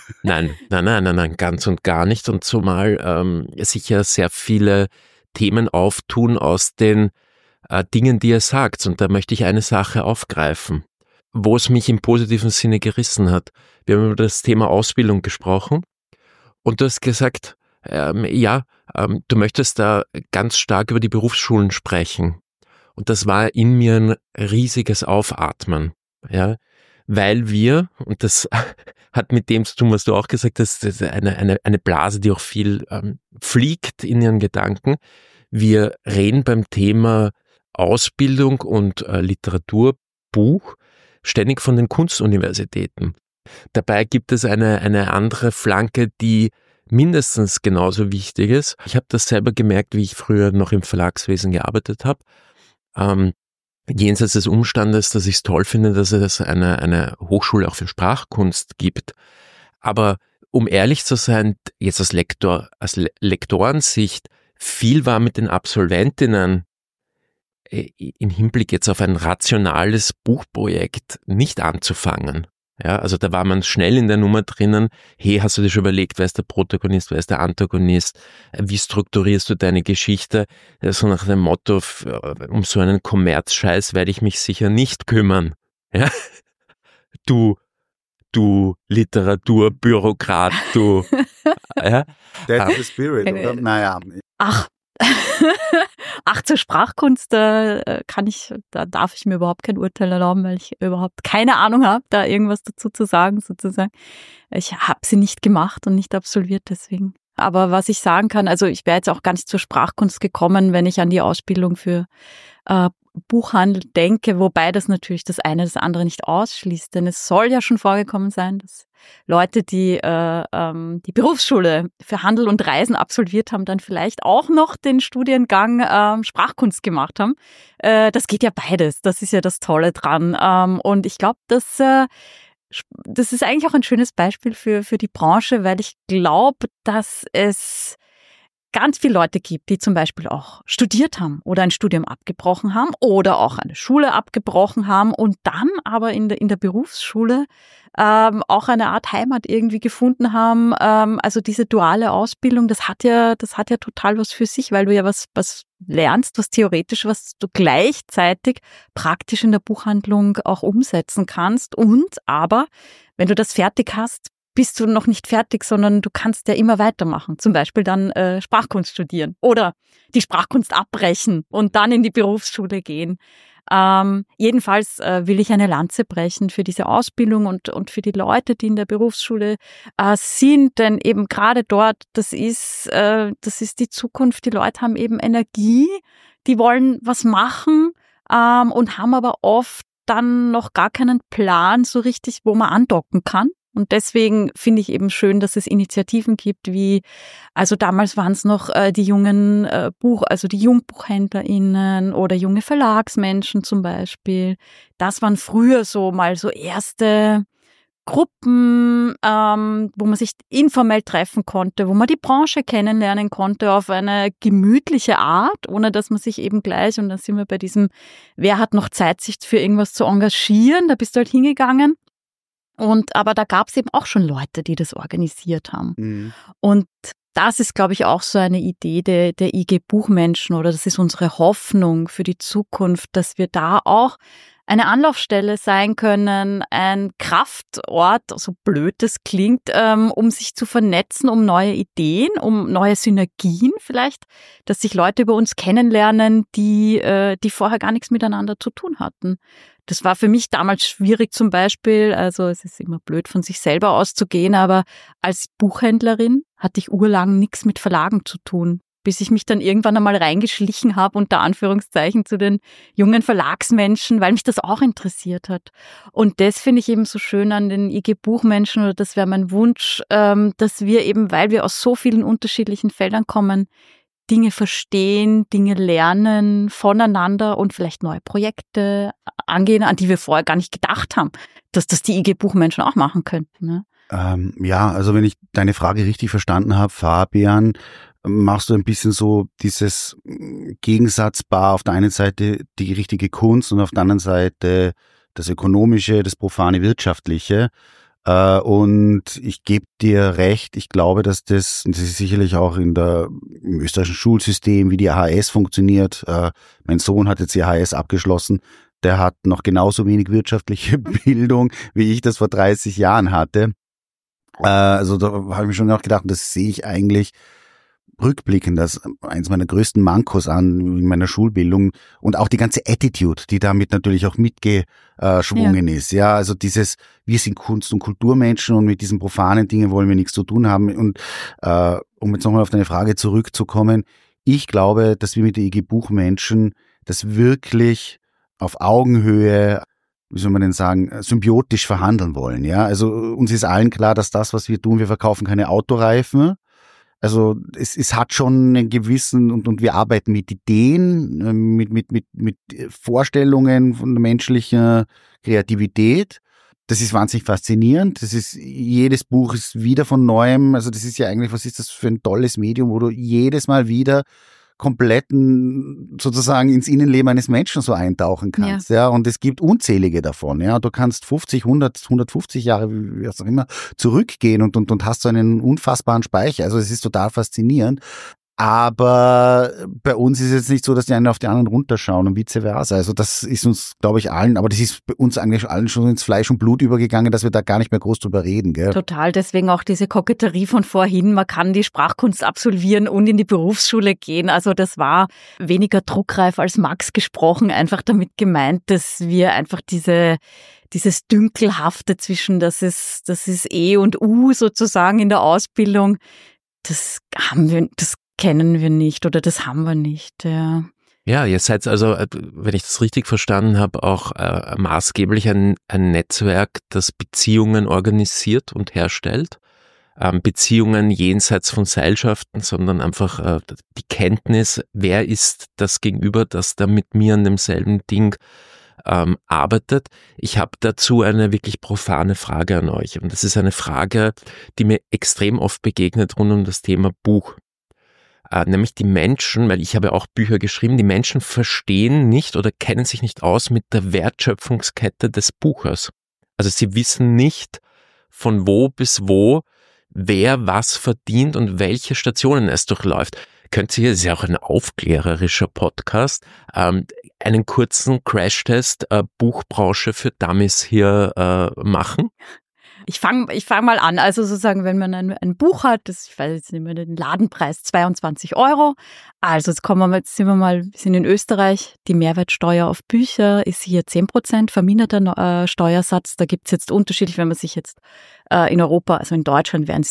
[SPEAKER 1] Nein, ganz und gar nicht. Und zumal sicher sehr viele Themen auftun aus den Dingen, die er sagt. Und da möchte ich eine Sache aufgreifen, wo es mich im positiven Sinne gerissen hat. Wir haben über das Thema Ausbildung gesprochen und du hast gesagt, du möchtest da ganz stark über die Berufsschulen sprechen. Und das war in mir ein riesiges Aufatmen, ja, weil wir, und das hat mit dem zu tun, was du auch gesagt hast, das ist eine Blase, die auch viel fliegt in ihren Gedanken. Wir reden beim Thema Ausbildung und Literaturbuch ständig von den Kunstuniversitäten. Dabei gibt es eine andere Flanke, die mindestens genauso wichtig ist. Ich habe das selber gemerkt, wie ich früher noch im Verlagswesen gearbeitet habe. Jenseits des Umstandes, dass ich es toll finde, dass es eine Hochschule auch für Sprachkunst gibt. Aber um ehrlich zu sein, jetzt aus Lektorensicht, viel war mit den Absolventinnen im Hinblick jetzt auf ein rationales Buchprojekt nicht anzufangen. Ja, also da war man schnell in der Nummer drinnen, hey, hast du dir schon überlegt, wer ist der Protagonist, wer ist der Antagonist, wie strukturierst du deine Geschichte, so nach dem Motto, um so einen Kommerzscheiß werde ich mich sicher nicht kümmern. Ja? Du Literaturbürokrat, du. Ja?
[SPEAKER 2] That's the spirit, oder? Naja.
[SPEAKER 3] Ach, zur Sprachkunst, da darf ich mir überhaupt kein Urteil erlauben, weil ich überhaupt keine Ahnung habe, da irgendwas dazu zu sagen, sozusagen. Ich habe sie nicht gemacht und nicht absolviert, deswegen. Aber was ich sagen kann, also ich wäre jetzt auch gar nicht zur Sprachkunst gekommen, wenn ich an die Ausbildung für Buchhandel denke, wobei das natürlich das eine das andere nicht ausschließt, denn es soll ja schon vorgekommen sein, dass Leute, die die Berufsschule für Handel und Reisen absolviert haben, dann vielleicht auch noch den Studiengang Sprachkunst gemacht haben. Das geht ja beides, das ist ja das Tolle dran. Und ich glaube, das ist eigentlich auch ein schönes Beispiel für die Branche, weil ich glaube, dass es ganz viele Leute gibt, die zum Beispiel auch studiert haben oder ein Studium abgebrochen haben oder auch eine Schule abgebrochen haben und dann aber in der Berufsschule auch eine Art Heimat irgendwie gefunden haben. Also diese duale Ausbildung, das hat ja total was für sich, weil du ja was lernst, was theoretisch, was du gleichzeitig praktisch in der Buchhandlung auch umsetzen kannst. Und aber, wenn du das fertig hast, bist du noch nicht fertig, sondern du kannst ja immer weitermachen. Zum Beispiel dann Sprachkunst studieren oder die Sprachkunst abbrechen und dann in die Berufsschule gehen. Jedenfalls will ich eine Lanze brechen für diese Ausbildung und für die Leute, die in der Berufsschule sind, denn eben gerade dort, das ist die Zukunft. Die Leute haben eben Energie, die wollen was machen und haben aber oft dann noch gar keinen Plan so richtig, wo man andocken kann. Und deswegen finde ich eben schön, dass es Initiativen gibt, wie, also damals waren es noch die jungen die JungbuchhändlerInnen oder junge Verlagsmenschen zum Beispiel. Das waren früher so mal so erste Gruppen, wo man sich informell treffen konnte, wo man die Branche kennenlernen konnte auf eine gemütliche Art, ohne dass man sich eben gleich, und dann sind wir bei diesem, wer hat noch Zeit, sich für irgendwas zu engagieren, da bist du halt hingegangen. Aber da gab es eben auch schon Leute, die das organisiert haben. Mhm. Und das ist, glaube ich, auch so eine Idee der IG Buchmenschen, oder das ist unsere Hoffnung für die Zukunft, dass wir da auch eine Anlaufstelle sein können, ein Kraftort, so blöd das klingt, um sich zu vernetzen, um neue Ideen, um neue Synergien vielleicht, dass sich Leute über uns kennenlernen, die vorher gar nichts miteinander zu tun hatten. Das war für mich damals schwierig zum Beispiel, also es ist immer blöd von sich selber auszugehen, aber als Buchhändlerin hatte ich urlang nichts mit Verlagen zu tun, bis ich mich dann irgendwann einmal reingeschlichen habe, unter Anführungszeichen, zu den jungen Verlagsmenschen, weil mich das auch interessiert hat. Und das finde ich eben so schön an den IG Buchmenschen, oder das wäre mein Wunsch, dass wir eben, weil wir aus so vielen unterschiedlichen Feldern kommen, Dinge verstehen, Dinge lernen voneinander und vielleicht neue Projekte angehen, an die wir vorher gar nicht gedacht haben, dass das die IG Buchmenschen auch machen könnten. Ne?
[SPEAKER 2] Ja, also wenn ich deine Frage richtig verstanden habe, Fabian, machst du ein bisschen so dieses Gegensatzpaar, auf der einen Seite die richtige Kunst und auf der anderen Seite das Ökonomische, das profane Wirtschaftliche. Und ich gebe dir recht, ich glaube, dass das ist sicherlich auch im österreichischen Schulsystem, wie die AHS funktioniert. Mein Sohn hat jetzt die AHS abgeschlossen. Der hat noch genauso wenig wirtschaftliche Bildung, wie ich das vor 30 Jahren hatte. Also da habe ich mir schon auch gedacht, das sehe ich eigentlich rückblickend als eins meiner größten Mankos an in meiner Schulbildung, und auch die ganze Attitude, die damit natürlich auch mitgeschwungen ist. Ja, also dieses, wir sind Kunst- und Kulturmenschen und mit diesen profanen Dingen wollen wir nichts zu tun haben. Und um jetzt nochmal auf deine Frage zurückzukommen, ich glaube, dass wir mit der IG Buchmenschen das wirklich auf Augenhöhe, wie soll man denn sagen, symbiotisch verhandeln wollen. Ja, also uns ist allen klar, dass das, was wir tun, wir verkaufen keine Autoreifen. Also es hat schon einen gewissen, und wir arbeiten mit Ideen, mit Vorstellungen von menschlicher Kreativität. Das ist wahnsinnig faszinierend. Jedes Buch ist wieder von Neuem. Also das ist ja eigentlich, was ist das für ein tolles Medium, wo du jedes Mal wieder kompletten sozusagen ins Innenleben eines Menschen so eintauchen kannst. Ja. Und es gibt unzählige davon. Ja, du kannst 50, 100, 150 Jahre, wie auch immer, zurückgehen und hast so einen unfassbaren Speicher. Also es ist total faszinierend. Aber bei uns ist es jetzt nicht so, dass die einen auf die anderen runterschauen und vice versa. Also das ist uns, glaube ich, allen, aber das ist bei uns eigentlich allen schon ins Fleisch und Blut übergegangen, dass wir da gar nicht mehr groß drüber reden. Gell?
[SPEAKER 3] Total, deswegen auch diese Koketterie von vorhin. Man kann die Sprachkunst absolvieren und in die Berufsschule gehen. Also das war weniger druckreif als Max gesprochen, einfach damit gemeint, dass wir einfach dieses Dünkelhafte zwischen das ist E und U sozusagen in der Ausbildung, das kennen wir nicht oder das haben wir nicht. Ja,
[SPEAKER 1] ihr seid also, wenn ich das richtig verstanden habe, auch maßgeblich ein Netzwerk, das Beziehungen organisiert und herstellt. Beziehungen jenseits von Seilschaften, sondern einfach die Kenntnis, wer ist das Gegenüber, das da mit mir an demselben Ding arbeitet. Ich habe dazu eine wirklich profane Frage an euch. Und das ist eine Frage, die mir extrem oft begegnet rund um das Thema Buch. Nämlich die Menschen, weil ich habe auch Bücher geschrieben, die Menschen verstehen nicht oder kennen sich nicht aus mit der Wertschöpfungskette des Buches. Also sie wissen nicht, von wo bis wo, wer was verdient und welche Stationen es durchläuft. Könnt ihr, das ist ja auch ein aufklärerischer Podcast, einen kurzen Crashtest Buchbranche für Dummies hier machen?
[SPEAKER 3] Ich fang mal an. Also sozusagen, wenn man ein Buch hat, ich weiß jetzt nicht mehr den Ladenpreis, 22 €. Also jetzt sind wir sind in Österreich. Die Mehrwertsteuer auf Bücher ist hier 10%, verminderter Steuersatz. Da gibt's jetzt unterschiedlich, wenn man sich jetzt in Europa, also in Deutschland wären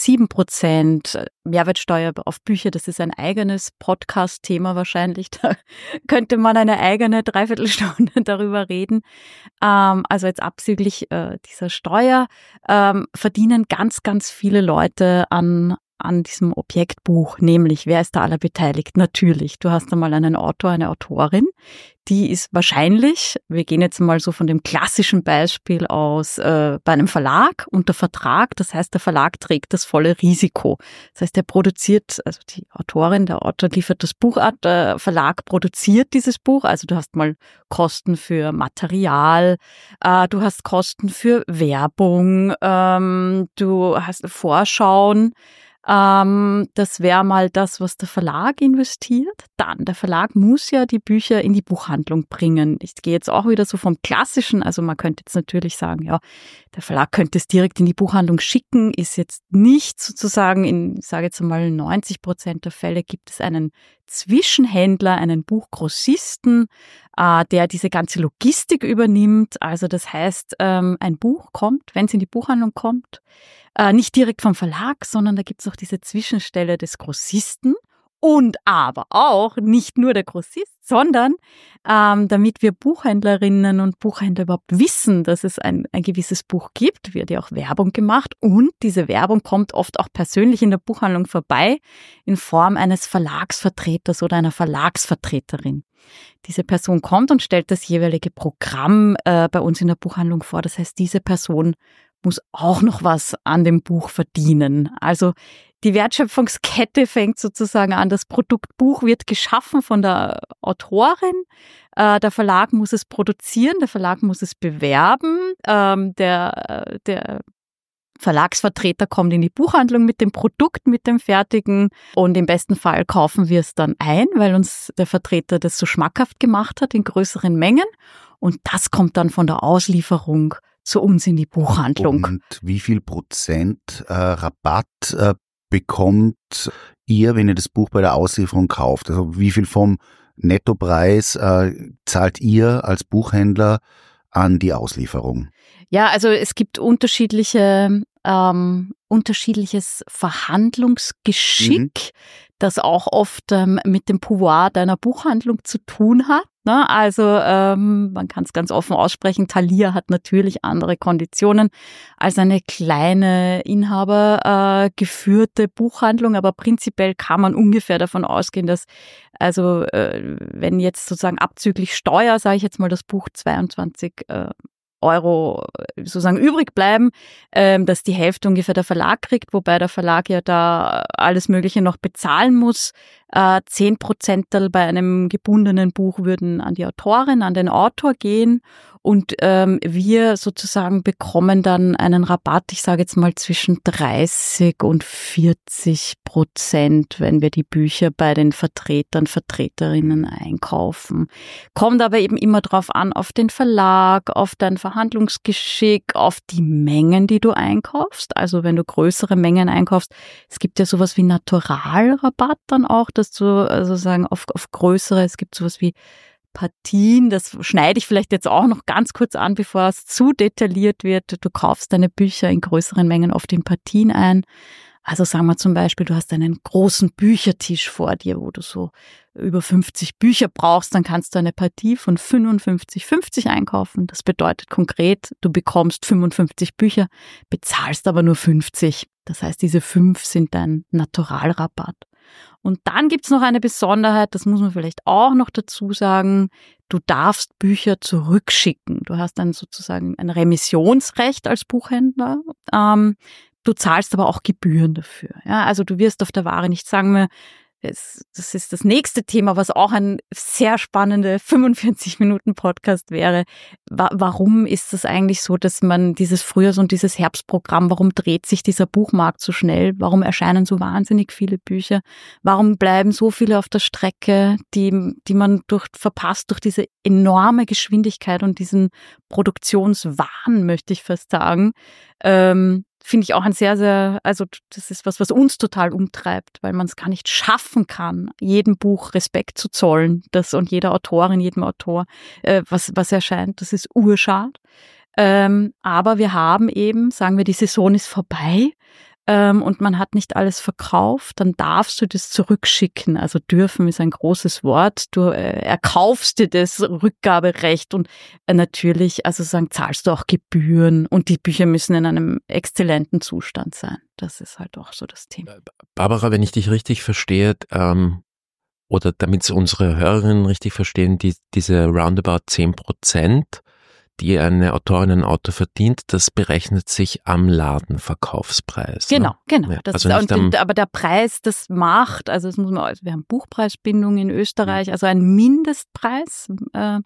[SPEAKER 3] 7%. Mehrwertsteuer auf Bücher, das ist ein eigenes Podcast-Thema wahrscheinlich. Da könnte man eine eigene Dreiviertelstunde darüber reden. Also jetzt abzüglich dieser Steuer verdienen ganz, ganz viele Leute an diesem Objektbuch, nämlich wer ist da aller beteiligt? Natürlich, du hast einmal einen Autor, eine Autorin, die ist wahrscheinlich, wir gehen jetzt mal so von dem klassischen Beispiel aus, bei einem Verlag unter Vertrag, das heißt, der Verlag trägt das volle Risiko. Das heißt, der produziert, also die Autorin, der Autor liefert das Buch ab, der Verlag produziert dieses Buch, also du hast mal Kosten für Material, du hast Kosten für Werbung, du hast Vorschauen, Das wäre mal das, was der Verlag investiert. Dann, der Verlag muss ja die Bücher in die Buchhandlung bringen. Ich gehe jetzt auch wieder so vom Klassischen, also man könnte jetzt natürlich sagen, ja, der Verlag könnte es direkt in die Buchhandlung schicken, ist jetzt nicht sozusagen, ich sage jetzt mal 90% der Fälle gibt es einen Zwischenhändler, einen Buchgrossisten, der diese ganze Logistik übernimmt. Also das heißt, ein Buch kommt, wenn es in die Buchhandlung kommt, nicht direkt vom Verlag, sondern da gibt es auch diese Zwischenstelle des Grossisten und aber auch nicht nur der Grossist, sondern damit wir Buchhändlerinnen und Buchhändler überhaupt wissen, dass es ein gewisses Buch gibt, wird ja auch Werbung gemacht und diese Werbung kommt oft auch persönlich in der Buchhandlung vorbei in Form eines Verlagsvertreters oder einer Verlagsvertreterin. Diese Person kommt und stellt das jeweilige Programm bei uns in der Buchhandlung vor. Das heißt, diese Person muss auch noch was an dem Buch verdienen. Also die Wertschöpfungskette fängt sozusagen an. Das Produktbuch wird geschaffen von der Autorin. Der Verlag muss es produzieren, der Verlag muss es bewerben. Der Verlagsvertreter kommt in die Buchhandlung mit dem Produkt, mit dem Fertigen und im besten Fall kaufen wir es dann ein, weil uns der Vertreter das so schmackhaft gemacht hat in größeren Mengen und das kommt dann von der Auslieferung zu uns in die Buchhandlung.
[SPEAKER 2] Und wie viel Prozent Rabatt bekommt ihr, wenn ihr das Buch bei der Auslieferung kauft? Also wie viel vom Nettopreis zahlt ihr als Buchhändler an die Auslieferung?
[SPEAKER 3] Ja, also es gibt unterschiedliches Verhandlungsgeschick, das auch oft mit dem Pouvoir deiner Buchhandlung zu tun hat. Ne? Also man kann es ganz offen aussprechen, Thalia hat natürlich andere Konditionen als eine kleine inhabergeführte Buchhandlung, aber prinzipiell kann man ungefähr davon ausgehen, dass also wenn jetzt sozusagen abzüglich Steuer, sage ich jetzt mal, das Buch 22 Euro sozusagen übrig bleiben, dass die Hälfte ungefähr der Verlag kriegt, wobei der Verlag ja da alles Mögliche noch bezahlen muss. 10% bei einem gebundenen Buch würden an die Autorin, an den Autor gehen und wir sozusagen bekommen dann einen Rabatt, ich sage jetzt mal zwischen 30% und 40%, wenn wir die Bücher bei den Vertretern, Vertreterinnen einkaufen. Kommt aber eben immer drauf an, auf den Verlag, auf dein Verhandlungsgeschick, auf die Mengen, die du einkaufst. Also wenn du größere Mengen einkaufst, es gibt ja sowas wie Naturalrabatt dann auch, dass du also sagen auf größere, es gibt sowas wie Partien, das schneide ich vielleicht jetzt auch noch ganz kurz an, bevor es zu detailliert wird. Du kaufst deine Bücher in größeren Mengen oft in Partien ein. Also sagen wir zum Beispiel, du hast einen großen Büchertisch vor dir, wo du so über 50 Bücher brauchst, dann kannst du eine Partie von 55,50 einkaufen. Das bedeutet konkret, du bekommst 55 Bücher, bezahlst aber nur 50. Das heißt, diese 5 sind dein Naturalrabatt. Und dann gibt's noch eine Besonderheit, das muss man vielleicht auch noch dazu sagen, du darfst Bücher zurückschicken. Du hast dann sozusagen ein Remissionsrecht als Buchhändler. Du zahlst aber auch Gebühren dafür. Ja, also du wirst auf der Ware nicht sagen, das ist das nächste Thema, was auch ein sehr spannender 45-Minuten-Podcast wäre. Warum ist es eigentlich so, dass man dieses Frühjahrs- und dieses Herbstprogramm, warum dreht sich dieser Buchmarkt so schnell? Warum erscheinen so wahnsinnig viele Bücher? Warum bleiben so viele auf der Strecke, die man verpasst durch diese enorme Geschwindigkeit und diesen Produktionswahn, möchte ich fast sagen? Finde ich auch ein sehr, sehr, also das ist was uns total umtreibt, weil man es gar nicht schaffen kann, jedem Buch Respekt zu zollen, und jeder Autorin, jedem Autor, was erscheint, das ist urschad. Aber wir haben eben, sagen wir, die Saison ist vorbei, und man hat nicht alles verkauft, dann darfst du das zurückschicken. Also dürfen ist ein großes Wort. Du erkaufst dir das Rückgaberecht und natürlich, also zahlst du auch Gebühren und die Bücher müssen in einem exzellenten Zustand sein. Das ist halt auch so das Thema.
[SPEAKER 1] Barbara, wenn ich dich richtig verstehe, oder damit unsere Hörerinnen richtig verstehen, diese roundabout 10%, die eine Autorin, ein Autor verdient, das berechnet sich am Ladenverkaufspreis.
[SPEAKER 3] Genau,
[SPEAKER 1] ne?
[SPEAKER 3] genau.
[SPEAKER 1] Ja,
[SPEAKER 3] Das
[SPEAKER 1] also
[SPEAKER 3] aber der Preis, das macht, also das muss man, wir haben Buchpreisbindung in Österreich, also ein Mindestpreis,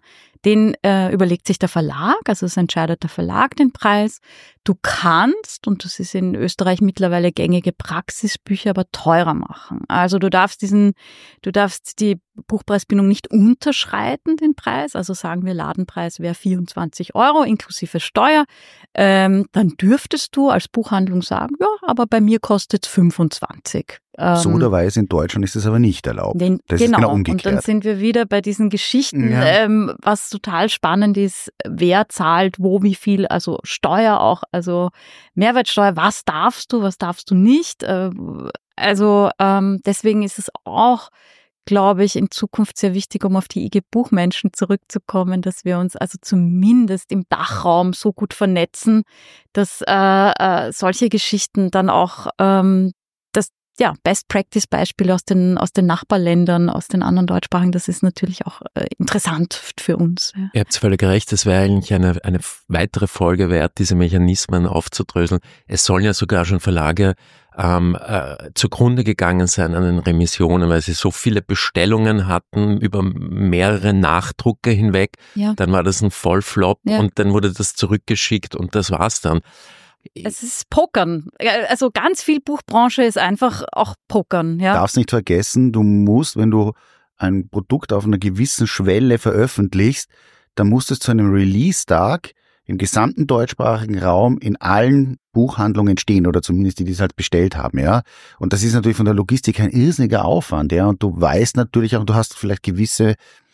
[SPEAKER 3] Den überlegt sich der Verlag, also es entscheidet der Verlag den Preis. Du kannst, und das ist in Österreich mittlerweile gängige Praxis, Bücher aber teurer machen. Also du darfst die Buchpreisbindung nicht unterschreiten, den Preis. Also sagen wir, Ladenpreis wäre 24 € inklusive Steuer. Dann dürftest du als Buchhandlung sagen, ja, aber bei mir kostet es 25.
[SPEAKER 2] So oder Weise in Deutschland ist das aber nicht erlaubt. Das ist genau umgekehrt.
[SPEAKER 3] Und dann sind wir wieder bei diesen Geschichten, was total spannend ist, wer zahlt wo wie viel, also Steuer auch, also Mehrwertsteuer, was darfst du nicht. Deswegen ist es auch, glaube ich, in Zukunft sehr wichtig, um auf die IG Buchmenschen zurückzukommen, dass wir uns also zumindest im Dachraum so gut vernetzen, dass solche Geschichten dann auch Best-Practice-Beispiele aus den Nachbarländern, aus den anderen Deutschsprachigen, das ist natürlich auch interessant für uns. Ja.
[SPEAKER 1] Ihr habt völlig recht, das wäre eigentlich eine weitere Folge wert, diese Mechanismen aufzudröseln. Es sollen ja sogar schon Verlage zugrunde gegangen sein an den Remissionen, weil sie so viele Bestellungen hatten über mehrere Nachdrucke hinweg. Ja. Dann war das ein Vollflop und dann wurde das zurückgeschickt und das war's dann.
[SPEAKER 3] Es ist Pokern. Also ganz viel Buchbranche ist einfach auch Pokern. Ja.
[SPEAKER 2] Du darfst nicht vergessen, du musst, wenn du ein Produkt auf einer gewissen Schwelle veröffentlichst, dann musst es zu einem Release-Tag im gesamten deutschsprachigen Raum in allen Buchhandlungen stehen oder zumindest die, die es halt bestellt haben, ja. Und das ist natürlich von der Logistik ein irrsinniger Aufwand, ja. Und du weißt natürlich auch, du hast vielleicht gewisse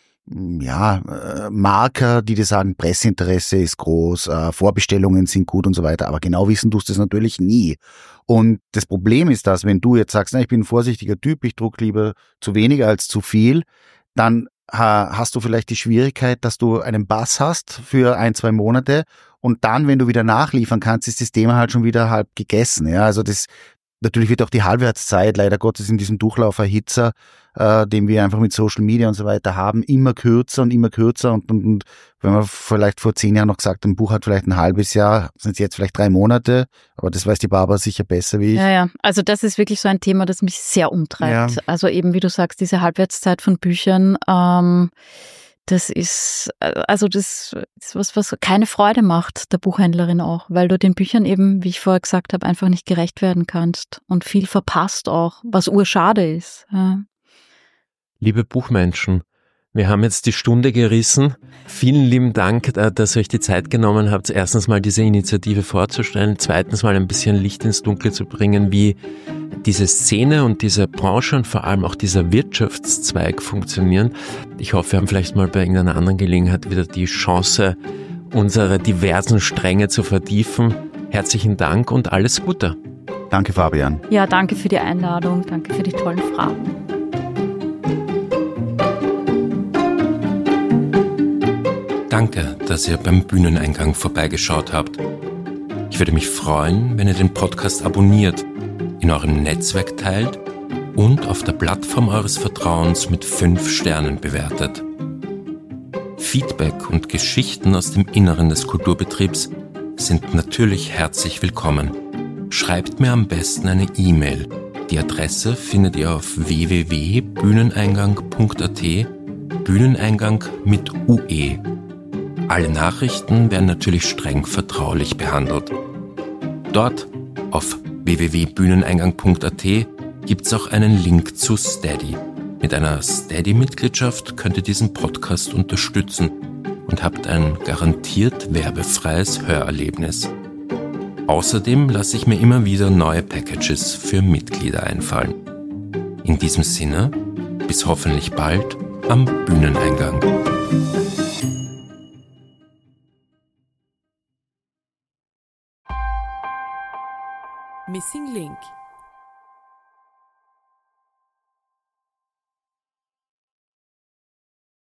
[SPEAKER 2] Marker, die dir sagen, Presseinteresse ist groß, Vorbestellungen sind gut und so weiter, aber genau wissen tust du es natürlich nie. Und das Problem ist, dass wenn du jetzt sagst, ich bin ein vorsichtiger Typ, ich druck lieber zu wenig als zu viel, dann hast du vielleicht die Schwierigkeit, dass du einen Bass hast für 1-2 Monate und dann, wenn du wieder nachliefern kannst, ist das Thema halt schon wieder halb gegessen. Ja, also natürlich wird auch die Halbwertszeit, leider Gottes in diesem Durchlauferhitzer, den wir einfach mit Social Media und so weiter haben, immer kürzer und wenn man vielleicht vor 10 Jahren noch gesagt, ein Buch hat vielleicht ein halbes Jahr, sind es jetzt vielleicht 3 Monate, aber das weiß die Barbara sicher besser wie ich.
[SPEAKER 3] Ja, also das ist wirklich so ein Thema, das mich sehr umtreibt. Ja. Also eben, wie du sagst, diese Halbwertszeit von Büchern, das ist was keine Freude macht, der Buchhändlerin auch, weil du den Büchern eben, wie ich vorher gesagt habe, einfach nicht gerecht werden kannst und viel verpasst auch, was urschade ist. Ja.
[SPEAKER 1] Liebe Buchmenschen, wir haben jetzt die Stunde gerissen. Vielen lieben Dank, dass ihr euch die Zeit genommen habt, erstens mal diese Initiative vorzustellen, zweitens mal ein bisschen Licht ins Dunkel zu bringen, wie diese Szene und diese Branche und vor allem auch dieser Wirtschaftszweig funktionieren. Ich hoffe, wir haben vielleicht mal bei irgendeiner anderen Gelegenheit wieder die Chance, unsere diversen Stränge zu vertiefen. Herzlichen Dank und alles Gute.
[SPEAKER 2] Danke, Fabian.
[SPEAKER 3] Ja, danke für die Einladung, danke für die tollen Fragen.
[SPEAKER 1] Danke, dass ihr beim Bühneneingang vorbeigeschaut habt. Ich würde mich freuen, wenn ihr den Podcast abonniert, in eurem Netzwerk teilt und auf der Plattform eures Vertrauens mit 5 Sternen bewertet. Feedback und Geschichten aus dem Inneren des Kulturbetriebs sind natürlich herzlich willkommen. Schreibt mir am besten eine E-Mail. Die Adresse findet ihr auf www.bühneneingang.at, Bühneneingang mit UE. Alle Nachrichten werden natürlich streng vertraulich behandelt. Dort, auf www.bühneneingang.at, gibt es auch einen Link zu Steady. Mit einer Steady-Mitgliedschaft könnt ihr diesen Podcast unterstützen und habt ein garantiert werbefreies Hörerlebnis. Außerdem lasse ich mir immer wieder neue Packages für Mitglieder einfallen. In diesem Sinne, bis hoffentlich bald am Bühneneingang.
[SPEAKER 4] Missing Link